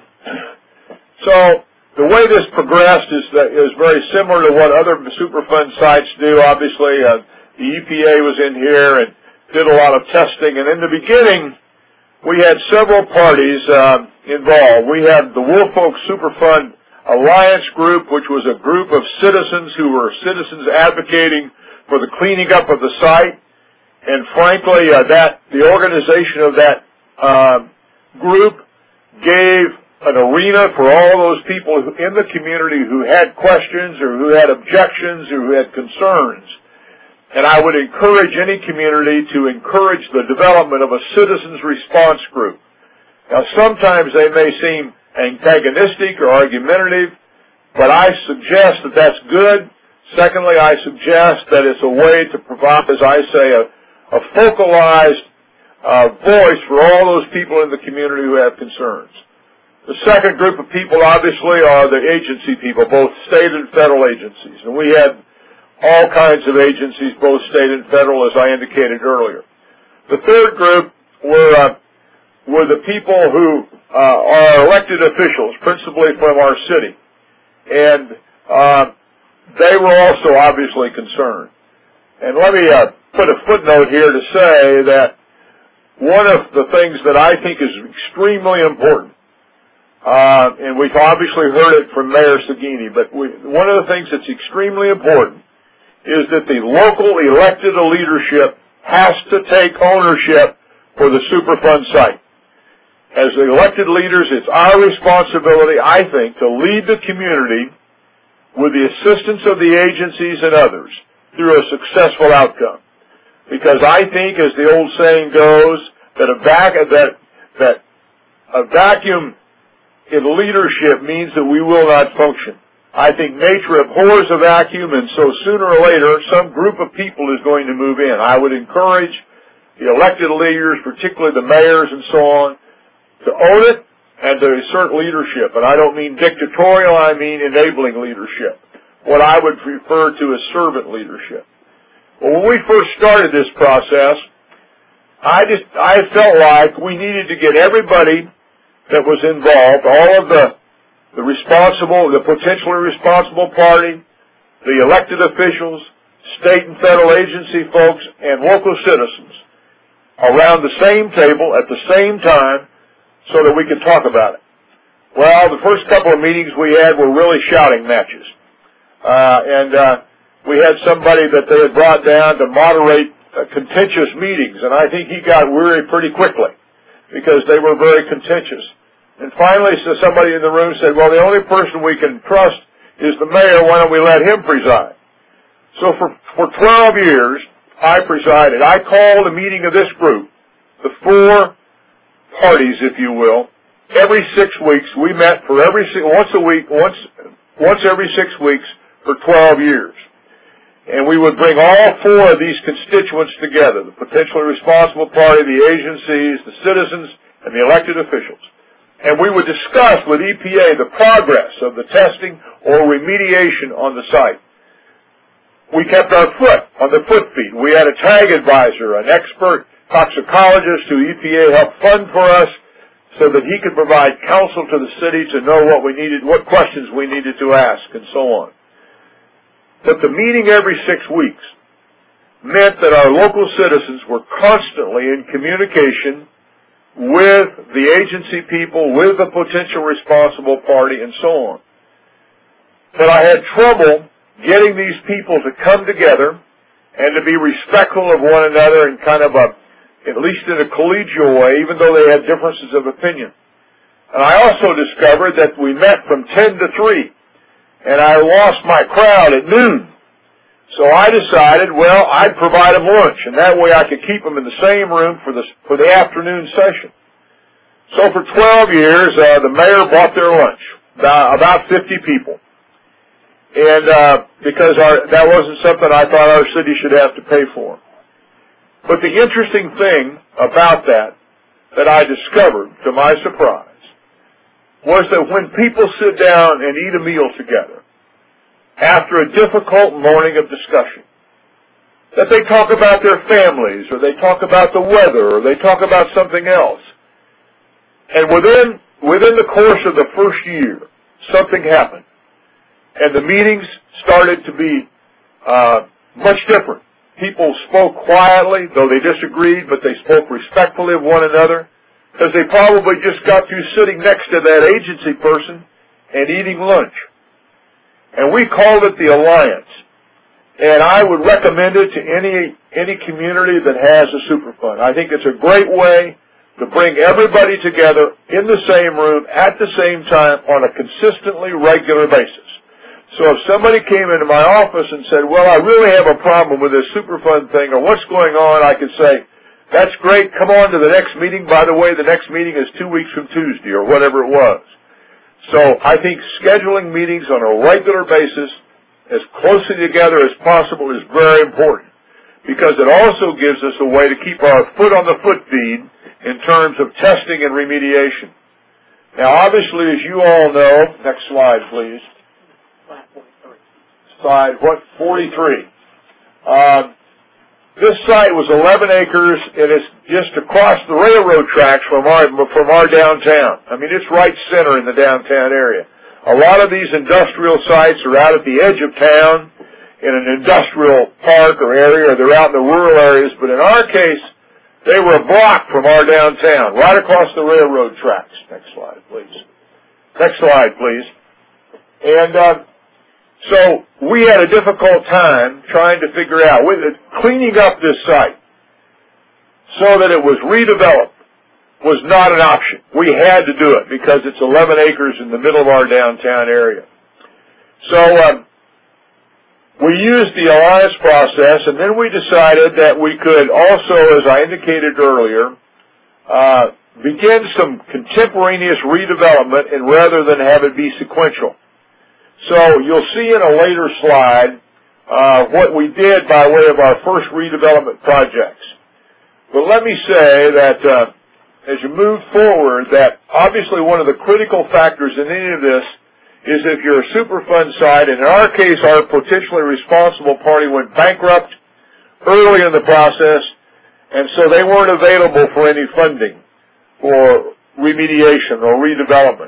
so the way this progressed is, that is very similar to what other Superfund sites do. Obviously, uh, the E P A was in here and did a lot of testing. And in the beginning, we had several parties uh, involved. We had the Woolfolk Superfund Alliance Group, which was a group of citizens who were citizens advocating for the cleaning up of the site. And frankly, uh, that the organization of that uh, group gave an arena for all those people in the community who had questions or who had objections or who had concerns. And I would encourage any community to encourage the development of a citizens response group. Now, sometimes they may seem antagonistic or argumentative, but I suggest that that's good. Secondly, I suggest that it's a way to provide, as I say, a, a focalized uh, voice for all those people in the community who have concerns. The second group of people, obviously, are the agency people, both state and federal agencies. And we had all kinds of agencies, both state and federal, as I indicated earlier. The third group were uh, were the people who uh, are elected officials, principally from our city. And uh, they were also obviously concerned. And let me uh, put a footnote here to say that one of the things that I think is extremely important, Uh, and we've obviously heard it from Mayor Seguini, but we, one of the things that's extremely important is that the local elected leadership has to take ownership for the Superfund site. As the elected leaders, it's our responsibility, I think, to lead the community with the assistance of the agencies and others through a successful outcome. Because I think, as the old saying goes, that a, vac- that, that a vacuum in leadership means that we will not function. I think nature abhors a vacuum, and so sooner or later, some group of people is going to move in. I would encourage the elected leaders, particularly the mayors and so on, to own it and to assert leadership. And I don't mean dictatorial, I mean enabling leadership, what I would refer to as servant leadership. Well, when we first started this process, I just, I felt like we needed to get everybody that was involved, all of the, the responsible, the potentially responsible party, the elected officials, state and federal agency folks, and local citizens around the same table at the same time so that we could talk about it. Well, the first couple of meetings we had were really shouting matches. Uh, and uh, we had somebody that they had brought down to moderate uh, contentious meetings, and I think he got weary pretty quickly, because they were very contentious. And finally, so somebody in the room said, well, the only person we can trust is the mayor. Why don't we let him preside? So for, for twelve years, I presided. I called a meeting of this group, the four parties, if you will. Every six weeks, we met for every once a week, once once every six weeks for twelve years. And we would bring all four of these constituents together, the potentially responsible party, the agencies, the citizens, and the elected officials. And we would discuss with E P A the progress of the testing or remediation on the site. We kept our foot on the foot feed. We had a tag advisor, an expert toxicologist who E P A helped fund for us so that he could provide counsel to the city to know what we needed, what questions we needed to ask, and so on. But the meeting every six weeks meant that our local citizens were constantly in communication with the agency people, with the potential responsible party, and so on. But I had trouble getting these people to come together and to be respectful of one another in kind of a, at least in a collegial way, even though they had differences of opinion. And I also discovered that we met from ten to three, and I lost my crowd at noon. So I decided, well, I'd provide them lunch, and that way I could keep them in the same room for the, for the afternoon session. So for twelve years, uh, the mayor bought their lunch, about, about fifty people. And uh, because our, that wasn't something I thought our city should have to pay for. But the interesting thing about that, that I discovered, to my surprise, was that when people sit down and eat a meal together, after a difficult morning of discussion, that they talk about their families, or they talk about the weather, or they talk about something else. And within, within the course of the first year, something happened. And the meetings started to be uh, much different. People spoke quietly, though they disagreed, but they spoke respectfully of one another, because they probably just got through sitting next to that agency person and eating lunch. And we called it the Alliance. And I would recommend it to any any community that has a Superfund. I think it's a great way to bring everybody together in the same room at the same time on a consistently regular basis. So if somebody came into my office and said, well, I really have a problem with this Superfund thing, or what's going on, I could say, that's great, come on to the next meeting. By the way, the next meeting is two weeks from Tuesday, or whatever it was. So I think scheduling meetings on a regular basis, as closely together as possible, is very important, because it also gives us a way to keep our foot on the foot feed in terms of testing and remediation. Now, obviously, as you all know, next slide, please. Slide, what, forty-three. Uh, this site was eleven acres, and it's just across the railroad tracks from our, from our downtown. I mean, it's right center in the downtown area. A lot of these industrial sites are out at the edge of town in an industrial park or area, or they're out in the rural areas, but in our case, they were a block from our downtown, right across the railroad tracks. Next slide, please. Next slide, please. And uh, so we had a difficult time trying to figure out, with it, cleaning up this site so that it was redeveloped was not an option. We had to do it because it's eleven acres in the middle of our downtown area. So um, we used the Alliance process, and then we decided that we could also, as I indicated earlier, uh, begin some contemporaneous redevelopment, and rather than have it be sequential. So you'll see in a later slide uh, what we did by way of our first redevelopment projects. But let me say that uh, as you move forward, that obviously one of the critical factors in any of this is if you're a Superfund site, and in our case, our potentially responsible party went bankrupt early in the process, and so they weren't available for any funding for remediation or redevelopment.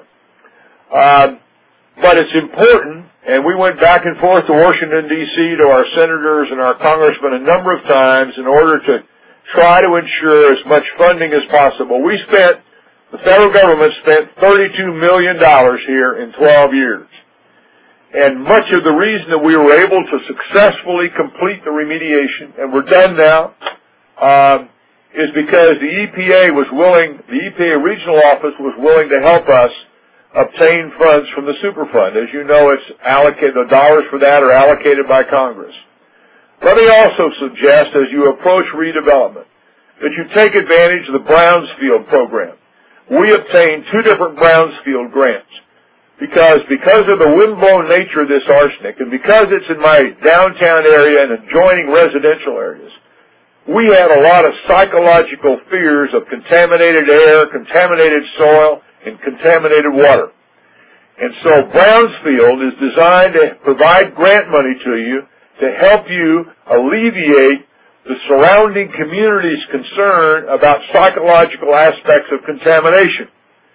Um, but it's important, and we went back and forth to Washington, D C, to our senators and our congressmen a number of times in order to try to ensure as much funding as possible. We spent, the federal government spent thirty-two million dollars here in twelve years. And much of the reason that we were able to successfully complete the remediation, and we're done now, um, is because the E P A was willing, the E P A regional office was willing to help us obtain funds from the Superfund. As you know, it's allocated, the dollars for that are allocated by Congress. Let me also suggest, as you approach redevelopment, that you take advantage of the Brownsfield program. We obtained two different Brownsfield grants because, because of the windblown nature of this arsenic, and because it's in my downtown area and adjoining residential areas, we had a lot of psychological fears of contaminated air, contaminated soil, and contaminated water. And so Brownsfield is designed to provide grant money to you to help you alleviate the surrounding community's concern about psychological aspects of contamination.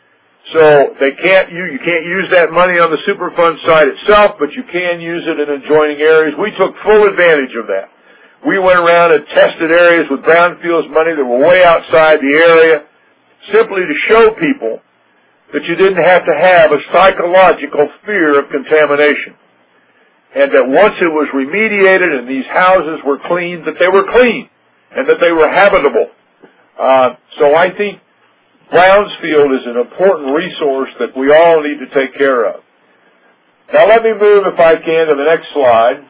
So they can't, you, you can't use that money on the Superfund site itself, but you can use it in adjoining areas. We took full advantage of that. We went around and tested areas with Brownfield's money that were way outside the area, simply to show people that you didn't have to have a psychological fear of contamination. and that once it was remediated and these houses were cleaned, that they were clean and that they were habitable. Uh, so I think Brownsfield is an important resource that we all need to take care of. Now let me move, if I can, to the next slide.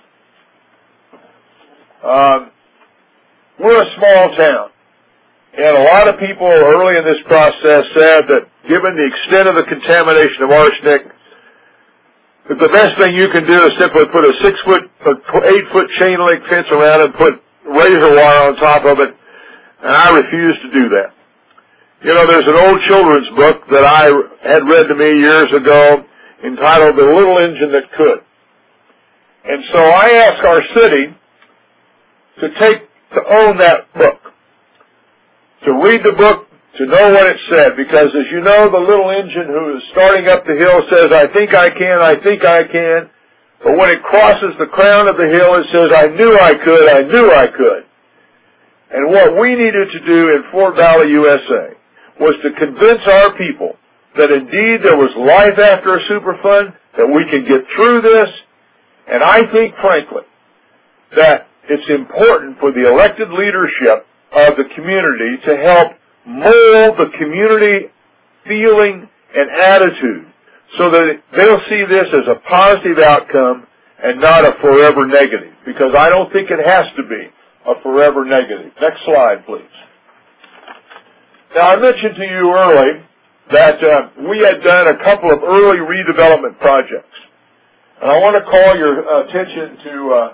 Um, we're a small town, and a lot of people early in this process said that given the extent of the contamination of arsenic, that the best thing you can do is simply put a six-foot, eight-foot chain link fence around it and put razor wire on top of it, and I refuse to do that. You know, there's an old children's book that I had read to me years ago entitled The Little Engine That Could. And so I ask our city to take, to own that book, to read the book, to know what it said, because as you know, the little engine who is starting up the hill says, I think I can, I think I can, but when it crosses the crown of the hill, it says, I knew I could, I knew I could. And what we needed to do in Fort Valley, U S A, was to convince our people that indeed there was life after a Superfund, that we can get through this, and I think, frankly, that it's important for the elected leadership of the community to help mold the community feeling and attitude so that they'll see this as a positive outcome and not a forever negative, because I don't think it has to be a forever negative. Next slide, please. Now, I mentioned to you early that uh, we had done a couple of early redevelopment projects. And I want to call your attention to uh,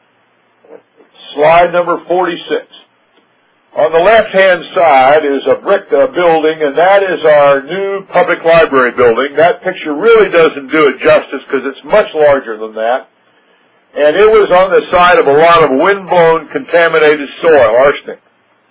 slide number forty-six. On the left-hand side is a brick uh, building, and that is our new public library building. That picture really doesn't do it justice because it's much larger than that. And it was on the side of a lot of wind-blown, contaminated soil, arsenic.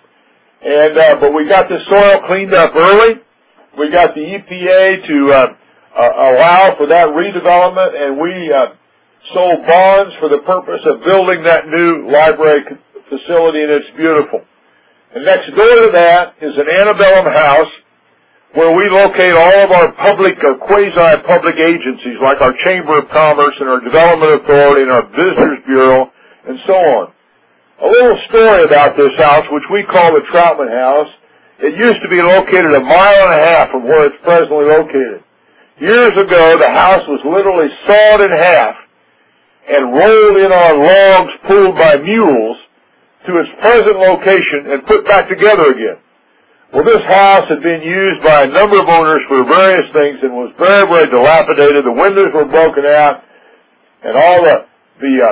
And uh, but we got the soil cleaned up early. We got the E P A to uh, uh, allow for that redevelopment, and we uh, sold bonds for the purpose of building that new library facility, and it's beautiful. And next door to that is an antebellum house where we locate all of our public or quasi-public agencies, like our Chamber of Commerce and our Development Authority and our Visitors Bureau, and so on. A little story about this house, which we call the Troutman House. It used to be located a mile and a half from where it's presently located. Years ago, the house was literally sawed in half and rolled in on logs pulled by mules to its present location and put back together again. Well, this house had been used by a number of owners for various things and was very, very dilapidated. The windows were broken out, and all the the uh,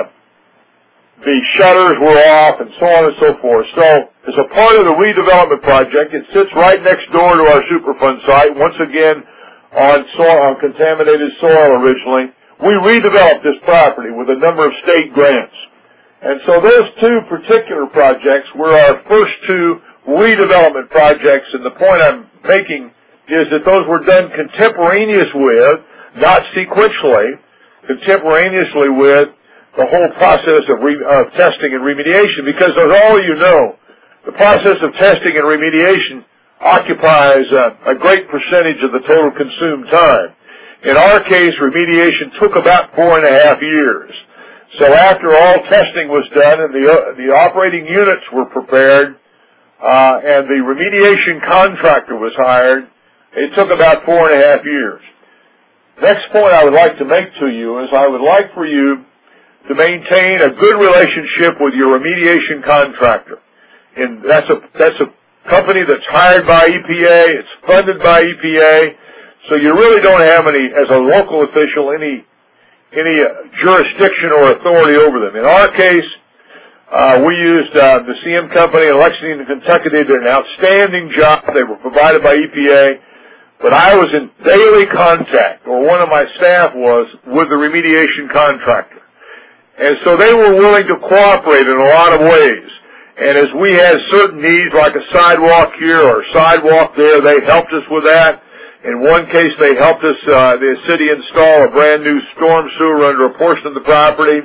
the shutters were off, and so on and so forth. So, as a part of the redevelopment project, it sits right next door to our Superfund site, once again on soil, on contaminated soil originally. We redeveloped this property with a number of state grants. And so those two particular projects were our first two redevelopment projects, and the point I'm making is that those were done contemporaneous with, not sequentially, contemporaneously with the whole process of, re, of testing and remediation, because as all you know, the process of testing and remediation occupies a, a great percentage of the total consumed time. In our case, remediation took about four and a half years. So after all testing was done and the, the operating units were prepared, uh, and the remediation contractor was hired, it took about four and a half years. Next point I would like to make to you is I would like for you to maintain a good relationship with your remediation contractor. And that's a, that's a company that's hired by E P A, it's funded by E P A, so you really don't have any, as a local official, any, any uh, jurisdiction or authority over them. In our case, uh, we used, uh, the C M Company in Lexington, Kentucky. They did an outstanding job. They were provided by E P A. But I was in daily contact, or one of my staff was, with the remediation contractor. And so they were willing to cooperate in a lot of ways. And as we had certain needs, like a sidewalk here or a sidewalk there, they helped us with that. In one case, they helped us, uh, the city install a brand new storm sewer under a portion of the property.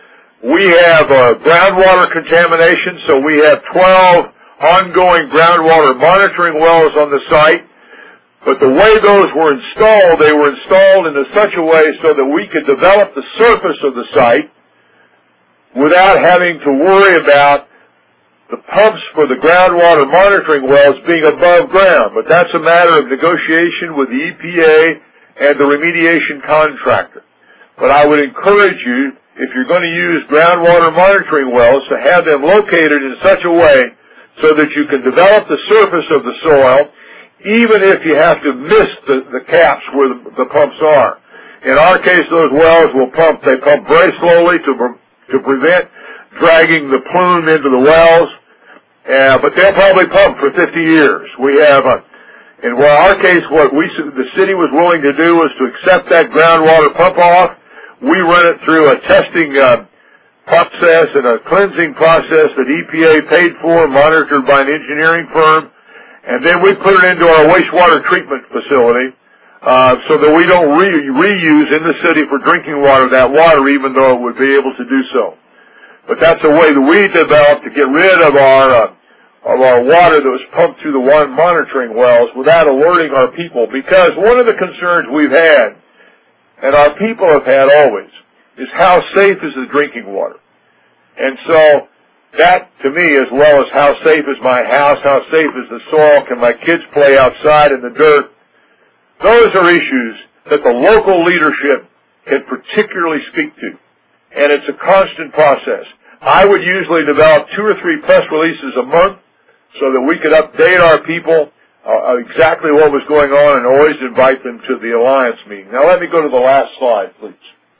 We have uh, groundwater contamination, so we have twelve ongoing groundwater monitoring wells on the site. But the way those were installed, they were installed in such a way so that we could develop the surface of the site without having to worry about the pumps for the groundwater monitoring wells being above ground. But that's a matter of negotiation with the E P A and the remediation contractor. But I would encourage you, if you're going to use groundwater monitoring wells, to have them located in such a way so that you can develop the surface of the soil, even if you have to miss the, the caps where the, the pumps are. In our case, those wells will pump, they pump very slowly to, to prevent dragging the plume into the wells, uh, but they'll probably pump for fifty years. We have a, in our case, what we, the city was willing to do was to accept that groundwater pump off. We run it through a testing uh, process and a cleansing process that E P A paid for, monitored by an engineering firm, and then we put it into our wastewater treatment facility uh, so that we don't re- reuse in the city for drinking water that water, even though it would be able to do so. But that's a way that we developed to get rid of our uh, of our water that was pumped through the water monitoring wells without alerting our people, because one of the concerns we've had, and our people have had always, is how safe is the drinking water. And so that, to me, as well as how safe is my house, how safe is the soil, can my kids play outside in the dirt, those are issues that the local leadership can particularly speak to. And it's a constant process. I would usually develop two or three press releases a month so that we could update our people uh, exactly what was going on, and always invite them to the Alliance meeting. Now let me go to the last slide, please.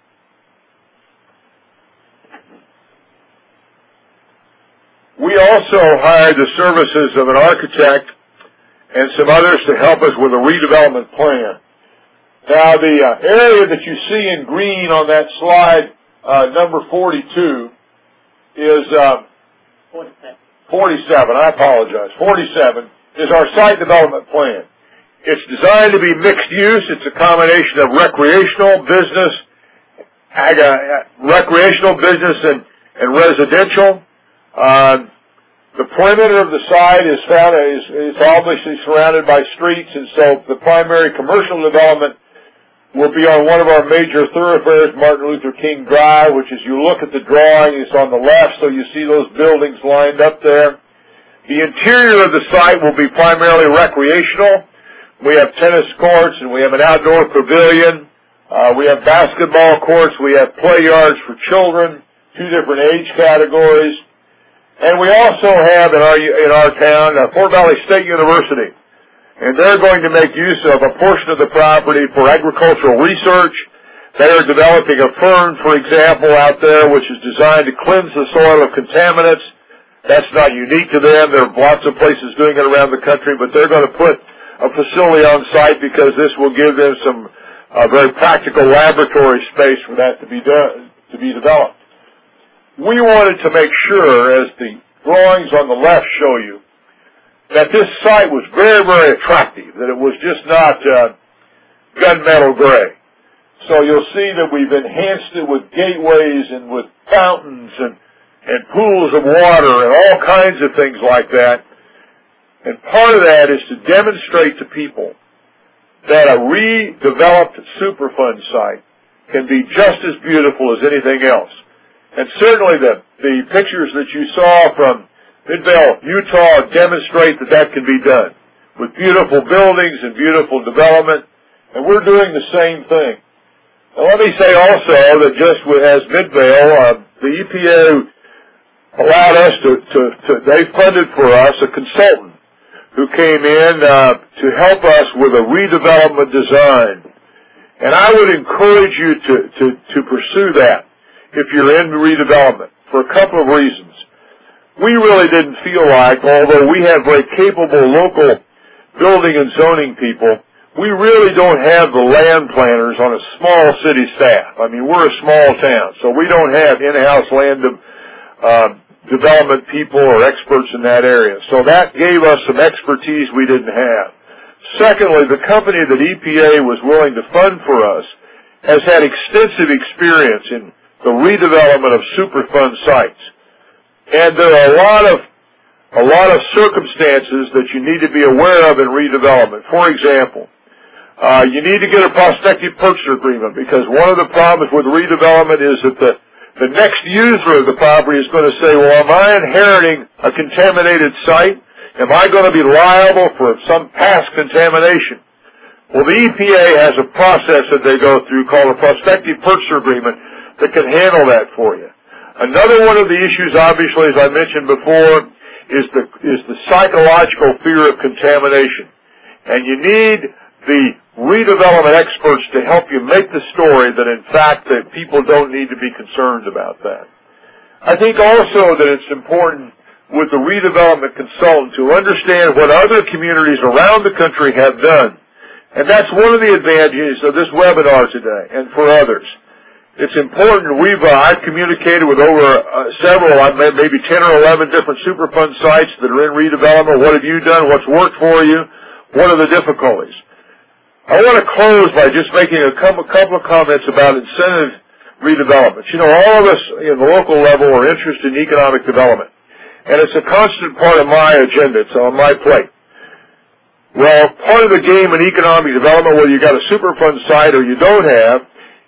We also hired the services of an architect and some others to help us with a redevelopment plan. Now, the uh, area that you see in green on that slide, uh, number forty-two, is uh, forty-seven. I apologize. forty-seven is our site development plan. It's designed to be mixed use. It's a combination of recreational business, ag- uh, recreational business, and, and residential. Uh, the perimeter of the site is found is, is obviously surrounded by streets, and so the primary commercial development will be on one of our major thoroughfares, Martin Luther King Drive, which, as you look at the drawing, is on the left, so you see those buildings lined up there. The interior of the site will be primarily recreational. We have tennis courts, and we have an outdoor pavilion. Uh, we have basketball courts. We have play yards for children, two different age categories. And we also have in our, in our town, uh, Fort Valley State University. And they're going to make use of a portion of the property for agricultural research. They are developing a fern, for example, out there, which is designed to cleanse the soil of contaminants. That's not unique to them. There are lots of places doing it around the country, but they're going to put a facility on site because this will give them some uh, very practical laboratory space for that to be done, to be developed. We wanted to make sure, as the drawings on the left show you, that this site was very, very attractive, that it was just not uh, gunmetal gray. So you'll see that we've enhanced it with gateways and with fountains and, and pools of water and all kinds of things like that. And part of that is to demonstrate to people that a redeveloped Superfund site can be just as beautiful as anything else. And certainly the, the pictures that you saw from Midvale, Utah, demonstrate that that can be done with beautiful buildings and beautiful development, and we're doing the same thing. Now, let me say also that just as Midvale, uh, the E P A allowed us to, to, to, they funded for us a consultant who came in uh, to help us with a redevelopment design. And I would encourage you to, to, to pursue that if you're in redevelopment for a couple of reasons. We really didn't feel like, although we have very capable local building and zoning people, we really don't have the land planners on a small city staff. I mean, we're a small town, so we don't have in-house land uh, development people or experts in that area. So that gave us some expertise we didn't have. Secondly, the company that E P A was willing to fund for us has had extensive experience in the redevelopment of Superfund sites. And there are a lot of a lot of circumstances that you need to be aware of in redevelopment. For example, Uh, you need to get a prospective purchase agreement, because one of the problems with redevelopment is that the, the next user of the property is going to say, well, am I inheriting a contaminated site? Am I going to be liable for some past contamination? Well, the E P A has a process that they go through called a prospective purchase agreement that can handle that for you. Another one of the issues, obviously, as I mentioned before, is the, is the psychological fear of contamination. And you need the redevelopment experts to help you make the story that, in fact, that people don't need to be concerned about that. I think also that it's important with the redevelopment consultant to understand what other communities around the country have done. And that's one of the advantages of this webinar today, and for others. It's important. We've uh, I've communicated with over uh, several, uh, maybe ten or eleven different Superfund sites that are in redevelopment. What have you done? What's worked for you? What are the difficulties? I want to close by just making a couple of comments about incentive redevelopment. You know, all of us in the local level are interested in economic development, and it's a constant part of my agenda. It's on my plate. Well, part of the game in economic development, whether you got a Superfund site or you don't have,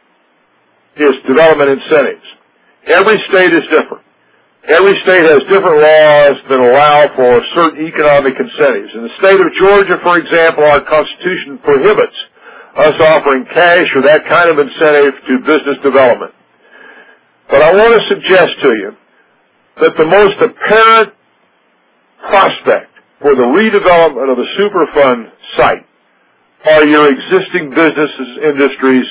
is development incentives. Every state is different. Every state has different laws that allow for certain economic incentives. In the state of Georgia, for example, our Constitution prohibits us offering cash or that kind of incentive to business development. But I want to suggest to you that the most apparent prospect for the redevelopment of a Superfund site are your existing businesses, industries,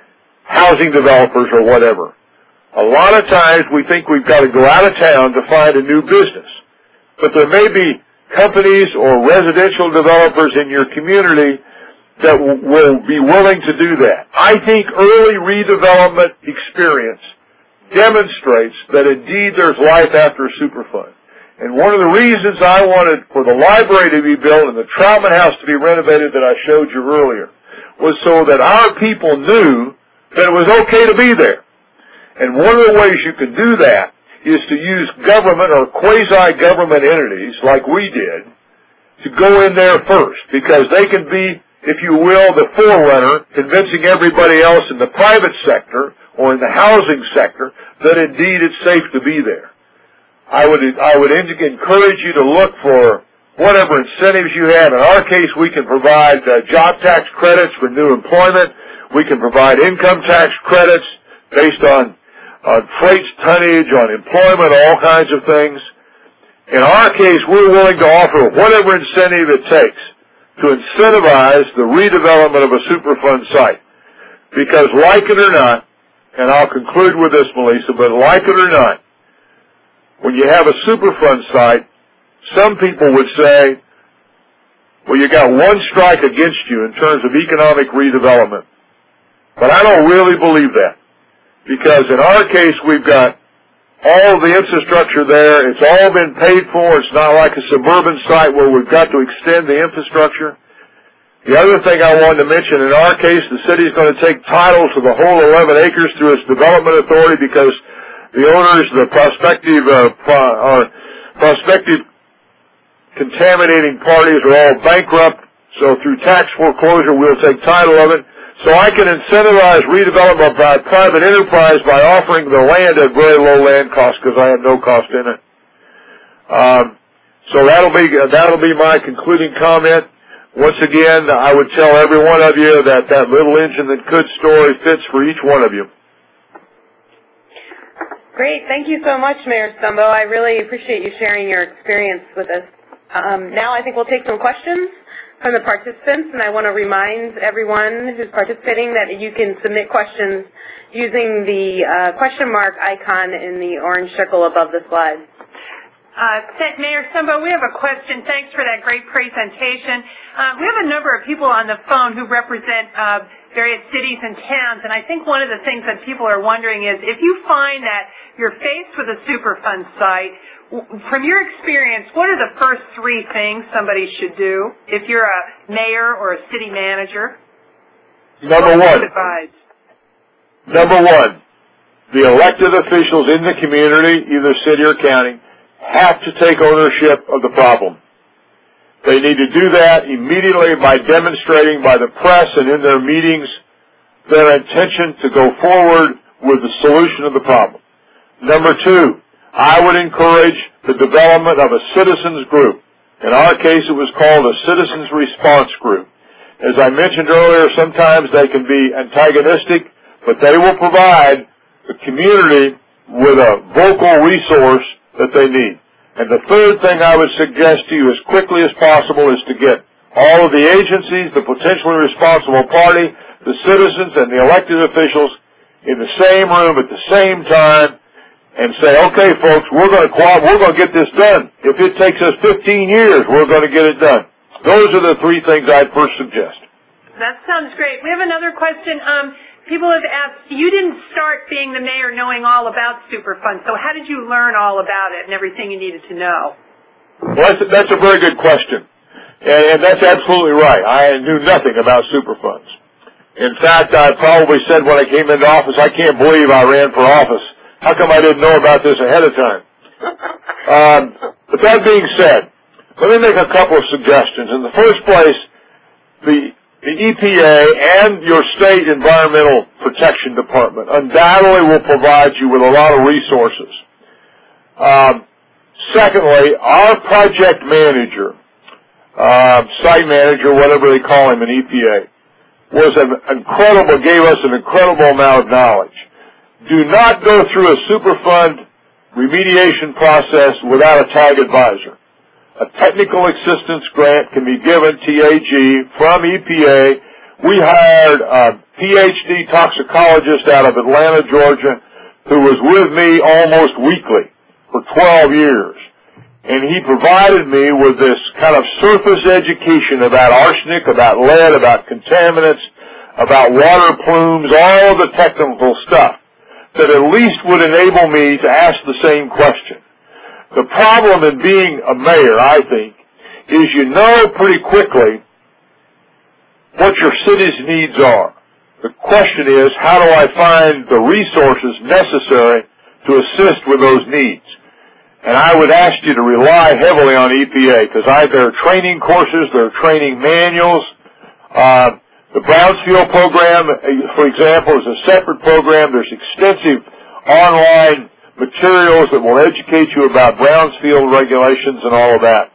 housing developers, or whatever. A lot of times we think we've got to go out of town to find a new business. But there may be companies or residential developers in your community that w- will be willing to do that. I think early redevelopment experience demonstrates that indeed there's life after a Superfund. And one of the reasons I wanted for the library to be built and the Troutman House to be renovated that I showed you earlier was so that our people knew that it was okay to be there. And one of the ways you can do that is to use government or quasi-government entities like we did to go in there first, because they can be, if you will, the forerunner, convincing everybody else in the private sector or in the housing sector that indeed it's safe to be there. I would, I would encourage you to look for whatever incentives you have. In our case, we can provide uh, job tax credits for new employment. We can provide income tax credits based on, on freight tonnage, on employment, all kinds of things. In our case, we're willing to offer whatever incentive it takes to incentivize the redevelopment of a Superfund site. Because like it or not, and I'll conclude with this, Melissa, but like it or not, when you have a Superfund site, some people would say, well, you got one strike against you in terms of economic redevelopment. But I don't really believe that, because in our case, we've got all the infrastructure there. It's all been paid for. It's not like a suburban site where we've got to extend the infrastructure. The other thing I wanted to mention, in our case, the city is going to take title to the whole eleven acres through its development authority, because the owners, the prospective, uh, pro- or prospective contaminating parties are all bankrupt. So through tax foreclosure, we'll take title of it. So I can incentivize redevelopment by private enterprise by offering the land at very low land cost, because I have no cost in it. Um, so that'll be that'll be my concluding comment. Once again, I would tell every one of you that that little engine that could story fits for each one of you.
Great. Thank you so much, Mayor Stumbo. I really appreciate you sharing your experience with us. Um, now I think we'll take some questions from the participants, and I want to remind everyone who's participating that you can submit questions using the uh, question mark icon in the orange circle above the slide.
Uh, Mayor Stumbo, we have a question. Thanks for that great presentation. Uh, we have a number of people on the phone who represent uh, various cities and towns, and I think one of the things that people are wondering is, if you find that you're faced with a Superfund site, from your experience, what are the first three things somebody should do if you're a mayor or a city manager?
Number one. Number one, the elected officials in the community, either city or county, have to take ownership of the problem. They need to do that immediately by demonstrating by the press and in their meetings their intention to go forward with the solution of the problem. Number two, I would encourage the development of a citizens group. In our case, it was called a citizens response group. As I mentioned earlier, sometimes they can be antagonistic, but they will provide the community with a vocal resource that they need. And the third thing I would suggest to you as quickly as possible is to get all of the agencies, the potentially responsible party, the citizens, and the elected officials in the same room at the same time and say, okay, folks, we're going to we're going to get this done. If it takes us fifteen years, we're going to get it done. Those are the three things I'd first suggest.
That sounds great. We have another question. Um, people have asked, you didn't start being the mayor knowing all about Superfund, so how did you learn all about it and everything you needed to know?
Well, that's a, that's a very good question, and, and that's absolutely right. I knew nothing about Superfunds. In fact, I probably said when I came into office, I can't believe I ran for office. How come I didn't know about this ahead of time? Um, but that being said, let me make a couple of suggestions. In the first place, the, the E P A and your state environmental protection department undoubtedly will provide you with a lot of resources. Um, secondly, our project manager, uh, site manager, whatever they call him in E P A, was an incredible, gave us an incredible amount of knowledge. Do not go through a Superfund remediation process without a TAG advisor. A technical assistance grant can be given, T A G, from E P A. We hired a P H D toxicologist out of Atlanta, Georgia, who was with me almost weekly for twelve years. And he provided me with this kind of surface education about arsenic, about lead, about contaminants, about water plumes, all the technical stuff that at least would enable me to ask the same question. The problem in being a mayor, I think, is you know pretty quickly what your city's needs are. The question is, how do I find the resources necessary to assist with those needs? And I would ask you to rely heavily on E P A, because there are training courses, there are training manuals. Uh, the Brownsfield program, for example, is a separate program. There's extensive online materials that will educate you about Brownsfield regulations and all of that.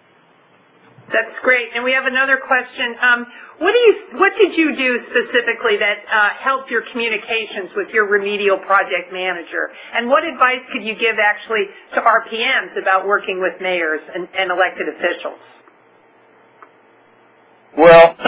That's great. And we have another question. Um, what do you, what did you do specifically that uh, helped your communications with your remedial project manager? And what advice could you give actually to R P Ms about working with mayors and, and elected officials?
Well,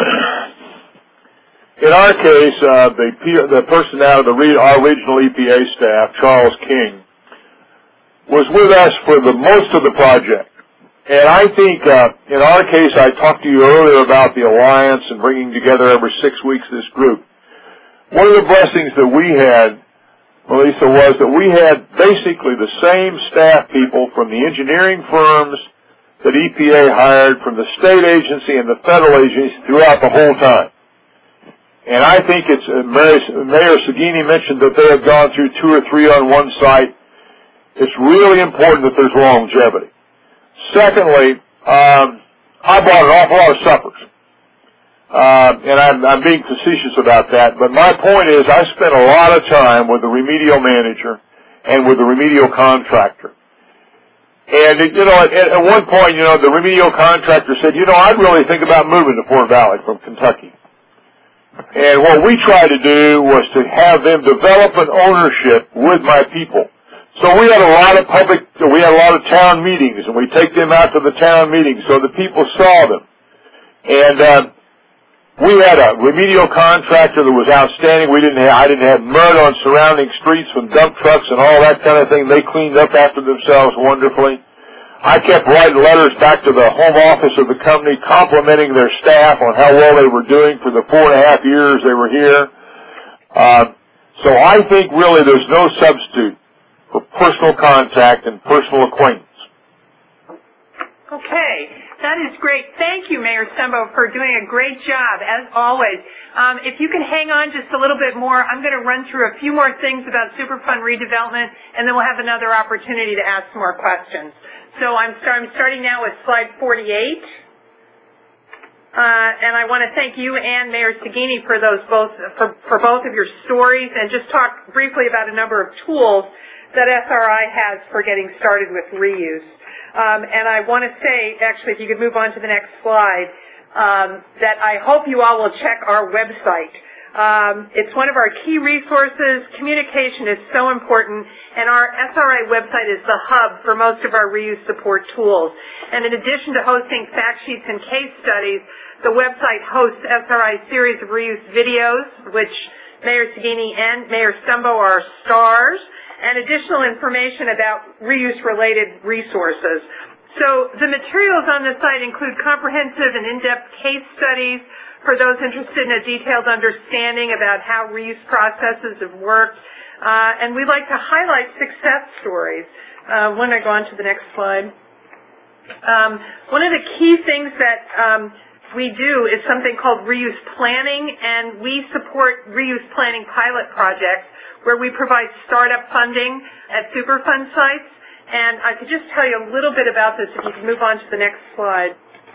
in our case, uh, the, the person out of the our regional E P A staff, Charles King, was with us for the most of the project. And I think, uh, in our case, I talked to you earlier about the alliance and bringing together every six weeks this group. One of the blessings that we had, Melissa, was that we had basically the same staff people from the engineering firms that E P A hired, from the state agency and the federal agency throughout the whole time. And I think it's, uh, Mayor Seguini mentioned that they have gone through two or three on one site. It's really important that there's longevity. Secondly, um, I bought an awful lot of suppers. Uh, and I'm, I'm being facetious about that, but my point is I spent a lot of time with the remedial manager and with the remedial contractor. And, it, you know, at, at one point, you know, the remedial contractor said, you know, I'd really think about moving to Fort Valley from Kentucky. And what we tried to do was to have them develop an ownership with my people. So we had a lot of public, we had a lot of town meetings, and we take them out to the town meetings so the people saw them. And uh, we had a remedial contractor that was outstanding. We didn't have, I didn't have mud on surrounding streets from dump trucks and all that kind of thing. They cleaned up after themselves wonderfully. I kept writing letters back to the home office of the company complimenting their staff on how well they were doing for the four and a half years they were here. Uh, so I think really there's no substitute for personal contact and personal acquaintance.
Okay, that is great. Thank you, Mayor Stumbo, for doing a great job, as always. Um, if you can hang on just a little bit more, I'm going to run through a few more things about Superfund redevelopment, and then we'll have another opportunity to ask some more questions. So I'm, start, I'm starting now with slide forty-eight. Uh, and I want to thank you and Mayor Segini for those both for, for both of your stories, and just talk briefly about a number of tools that S R I has for getting started with reuse. Um, and I want to say, actually, if you could move on to the next slide, um, that I hope you all will check our website. Um, it's one of our key resources. Communication is so important, and our S R I website is the hub for most of our reuse support tools. And in addition to hosting fact sheets and case studies, the website hosts S R I's series of reuse videos, which Mayor Segini and Mayor Stumbo are stars, and additional information about reuse-related resources. So the materials on the site include comprehensive and in-depth case studies for those interested in a detailed understanding about how reuse processes have worked. Uh, and we'd like to highlight success stories. Uh, when I go on to the next slide. Um, one of the key things that um, we do is something called reuse planning, and we support reuse planning pilot projects where we provide startup funding at Superfund sites. And I could just tell you a little bit about this if you could move on to the next slide.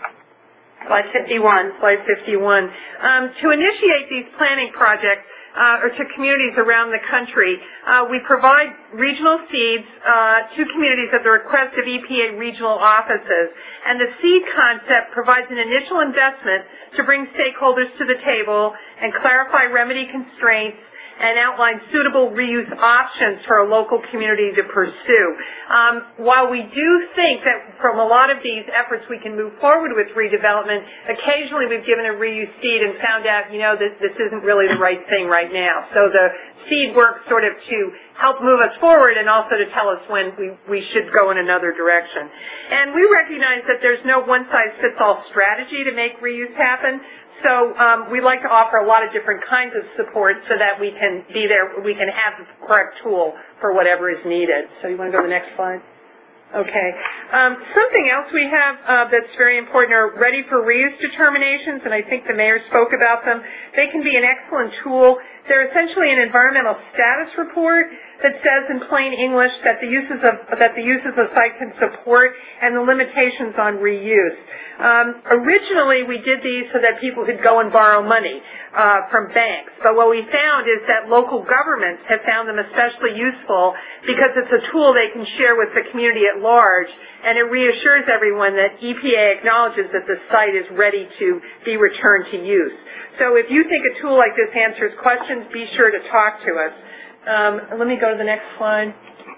Slide fifty-one.
Slide fifty-one. Um, to initiate these planning projects, uh, or to communities around the country, uh, we provide regional seeds uh, to communities at the request of E P A regional offices. And the seed concept provides an initial investment to bring stakeholders to the table and clarify remedy constraints and outline suitable reuse options for a local community to pursue. Um, while we do think that from a lot of these efforts we can move forward with redevelopment, occasionally we've given a reuse seed and found out, you know, this, this isn't really the right thing right now. So the seed works sort of to help move us forward and also to tell us when we, we should go in another direction. And we recognize that there's no one-size-fits-all strategy to make reuse happen. So um, we like to offer a lot of different kinds of support so that we can be there, we can have the correct tool for whatever is needed. So you want to go to the next slide? Okay. Um, something else we have uh, that's very important are ready for reuse determinations, and I think the mayor spoke about them. They can be an excellent tool. They're essentially an environmental status report that says in plain English that the uses of that the uses of site can support and the limitations on reuse. Um, originally, we did these so that people could go and borrow money uh, from banks. But what we found is that local governments have found them especially useful because it's a tool they can share with the community at large, and it reassures everyone that E P A acknowledges that the site is ready to be returned to use. So if you think a tool like this answers questions, be sure to talk to us. Um, let me go to the next slide.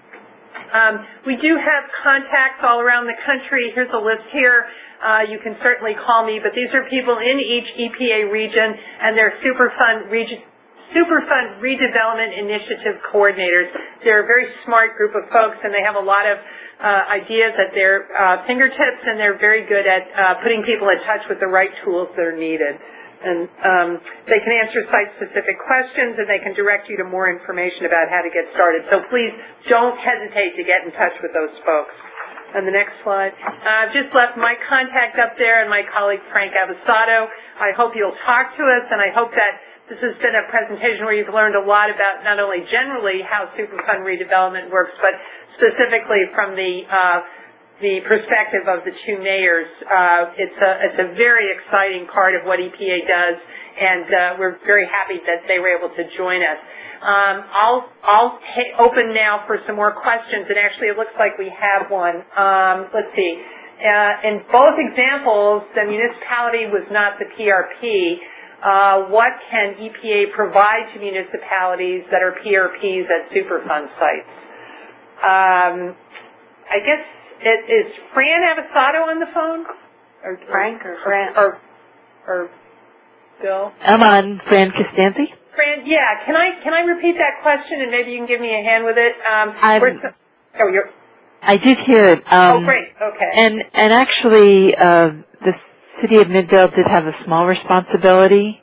Um, we do have contacts all around the country. Here's a list here. Uh, you can certainly call me, but these are people in each E P A region, and they're Superfund region, Superfund Redevelopment Initiative coordinators. They're a very smart group of folks, and they have a lot of uh, ideas at their uh, fingertips, and they're very good at uh, putting people in touch with the right tools that are needed. And um, they can answer site-specific questions, and they can direct you to more information about how to get started. So please don't hesitate to get in touch with those folks. On the next slide. Uh, I've just left my contact up there and my colleague Frank Avasado. I hope you'll talk to us, and I hope that this has been a presentation where you've learned a lot about not only generally how Superfund redevelopment works, but specifically from the uh, the perspective of the two mayors. Uh, it's a it's a very exciting part of what E P A does, and uh, we're very happy that they were able to join us. Um, I'll, I'll open now for some more questions, and actually it looks like we have one. Um, let's see. Uh, in both examples, the municipality was not the P R P. Uh, what can E P A provide to municipalities that are P R Ps at Superfund sites? Um, I guess, it, is Fran Avasado on the phone?
Or Frank or Fran?
Or, or Bill?
I'm on Fran Costanzi.
Fran, yeah. Can I can I repeat that question, and maybe you can give me a hand with it? Um,
I'm,
oh, you're.
I did hear it. Um,
oh, great. Okay.
And and actually, uh, the city of Midvale did have a small responsibility,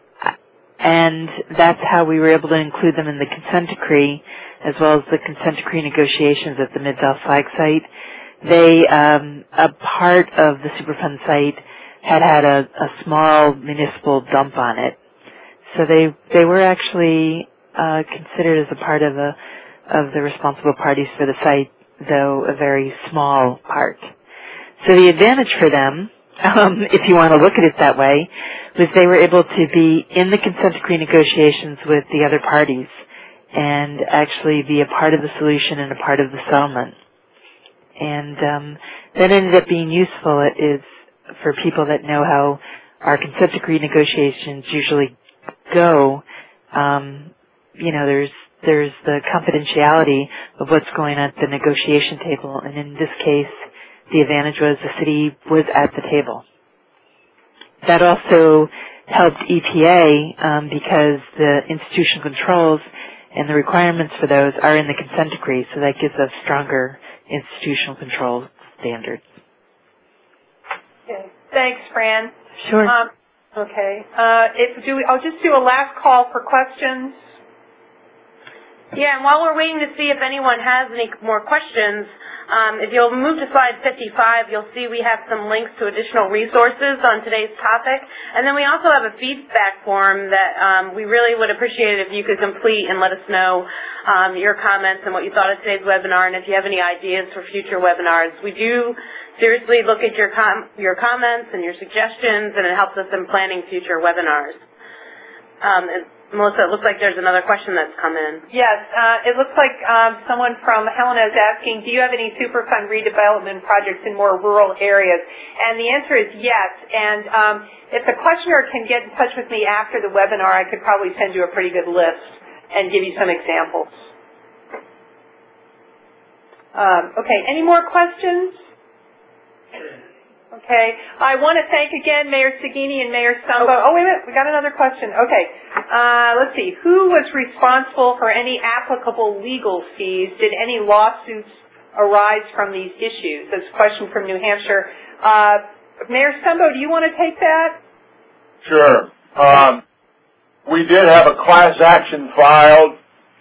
and that's how we were able to include them in the consent decree, as well as the consent decree negotiations at the Midvale flag site. They um, a part of the Superfund site had had a, a small municipal dump on it. So they they were actually uh, considered as a part of the of the responsible parties for the site, though a very small part. So the advantage for them um, if you want to look at it that way, was they were able to be in the consent decree negotiations with the other parties and actually be a part of the solution and a part of the settlement. And um, that ended up being useful is for people that know how our consent decree negotiations usually go. Um, you know, there's there's the confidentiality of what's going on at the negotiation table, and in this case, the advantage was the city was at the table. That also helped E P A um, because the institutional controls and the requirements for those are in the consent decree, so that gives us stronger institutional control standards.
Okay. Thanks, Fran.
Sure.
Um, okay. Uh, if do we, I'll just do a last call for questions.
Yeah, and while we're waiting to see if anyone has any more questions, um, if you'll move to slide fifty-five, you'll see we have some links to additional resources on today's topic. And then we also have a feedback form that um, we really would appreciate it if you could complete and let us know um, your comments and what you thought of today's webinar, and if you have any ideas for future webinars. We do seriously look at your, com your comments and your suggestions, and it helps us in planning future webinars. Um, and Melissa, it looks like there's another question that's come in.
Yes, uh, it looks like um, someone from Helena is asking, do you have any Superfund redevelopment projects in more rural areas? And the answer is yes. And um, if the questioner can get in touch with me after the webinar, I could probably send you a pretty good list and give you some examples. Um, okay, any more questions? Okay. I want to thank again Mayor Segini and Mayor Stumbo. Oh, wait a minute. We got another question. Okay. Uh, let's see. Who was responsible for any applicable legal fees? Did any lawsuits arise from these issues? That's a question from New Hampshire. Uh, Mayor Stumbo, do you want to take that?
Sure. Um, we did have a class action filed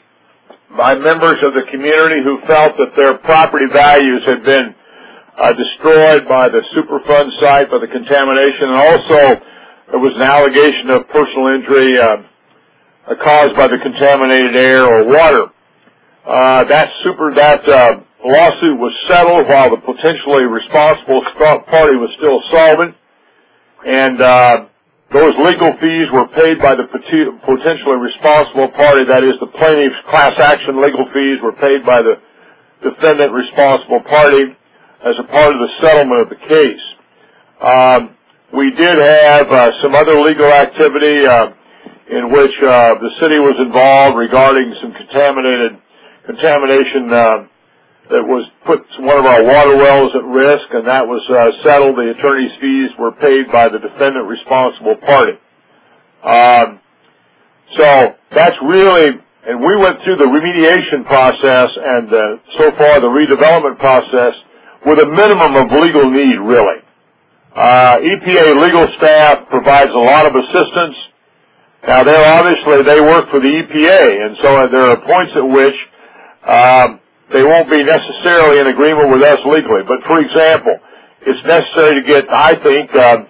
by members of the community who felt that their property values had been Uh, destroyed by the Superfund site, by the contamination, and also there was an allegation of personal injury uh, caused by the contaminated air or water. Uh, that super that uh, lawsuit was settled while the potentially responsible party was still solvent, and uh, those legal fees were paid by the potentially responsible party. That is, the plaintiff's class action legal fees were paid by the defendant responsible party as a part of the settlement of the case. Um, we did have uh, some other legal activity uh, in which uh, the city was involved regarding some contaminated contamination uh, that was put one of our water wells at risk, and that was uh, settled. The attorney's fees were paid by the defendant responsible party. Um, so that's really, and we went through the remediation process and uh, so far the redevelopment process with a minimum of legal need, really. Uh, E P A legal staff provides a lot of assistance. Now, they're obviously, they work for the E P A, and so there are points at which um, they won't be necessarily in agreement with us legally. But, for example, it's necessary to get, I think, uh,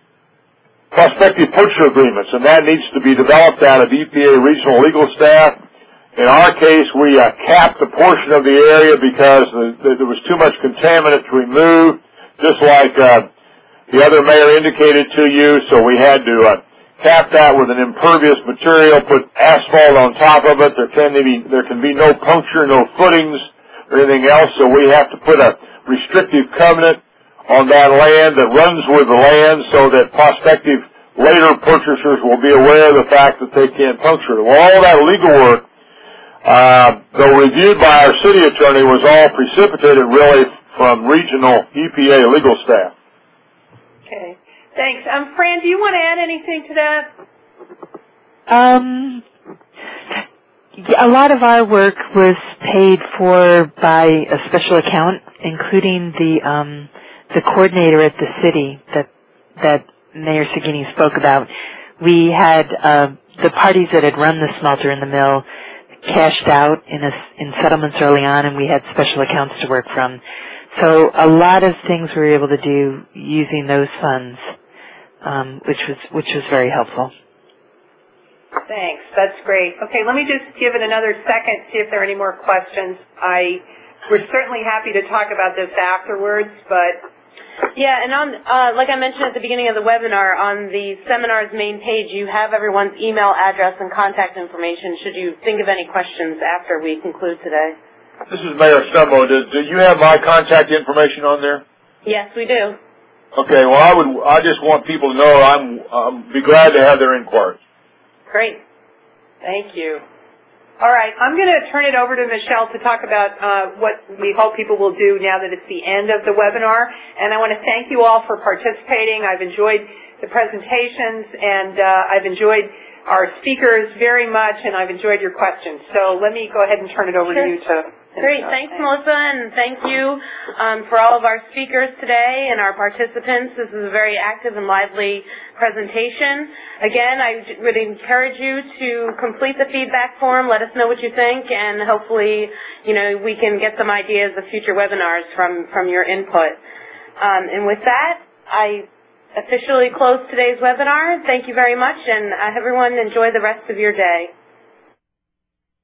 prospective purchase agreements, and that needs to be developed out of E P A regional legal staff. In our case, we uh, capped a portion of the area because the, the, there was too much contaminant to remove, just like uh, the other mayor indicated to you. So we had to uh, cap that with an impervious material, put asphalt on top of it. There can be there can be no puncture, no footings, or anything else. So we have to put a restrictive covenant on that land that runs with the land, so that prospective later purchasers will be aware of the fact that they can't puncture it. Well, all that legal work, Uh, though reviewed by our city attorney, was all precipitated really from regional E P A legal staff.
Okay, thanks. Um, Fran, do you want to add anything to that?
Um, a lot of our work was paid for by a special account, including the um, the coordinator at the city that that Mayor Segini spoke about. We had uh, the parties that had run the smelter in the mill cashed out in a, in settlements early on, and we had special accounts to work from. So a lot of things we were able to do using those funds, um, which was which was very helpful.
Thanks. That's great. Okay, let me just give it another second, see if there are any more questions. I we're certainly happy to talk about this afterwards, but
Yeah, and on, uh, like I mentioned at the beginning of the webinar, on the seminar's main page, you have everyone's email address and contact information should you think of any questions after we conclude today.
This is Mayor Stumbo. Do, do you have my contact information on there?
Yes, we do.
Okay, well, I would, I just want people to know I'm, I'm be glad to have their inquiries.
Great.
Thank you. All right, I'm going to turn it over to Michelle to talk about uh, what we hope people will do now that it's the end of the webinar. And I want to thank you all for participating. I've enjoyed the presentations, and uh, I've enjoyed our speakers very much, and I've enjoyed your questions. So let me go ahead and turn it over
sure.
to you to
Great. Thanks, Melissa, and thank you um, for all of our speakers today and our participants. This is a very active and lively presentation. Again, I would encourage you to complete the feedback form. Let us know what you think, and hopefully, you know, we can get some ideas of future webinars from, from your input. Um, and with that, I officially close today's webinar. Thank you very much, and uh, everyone enjoy the rest of your day.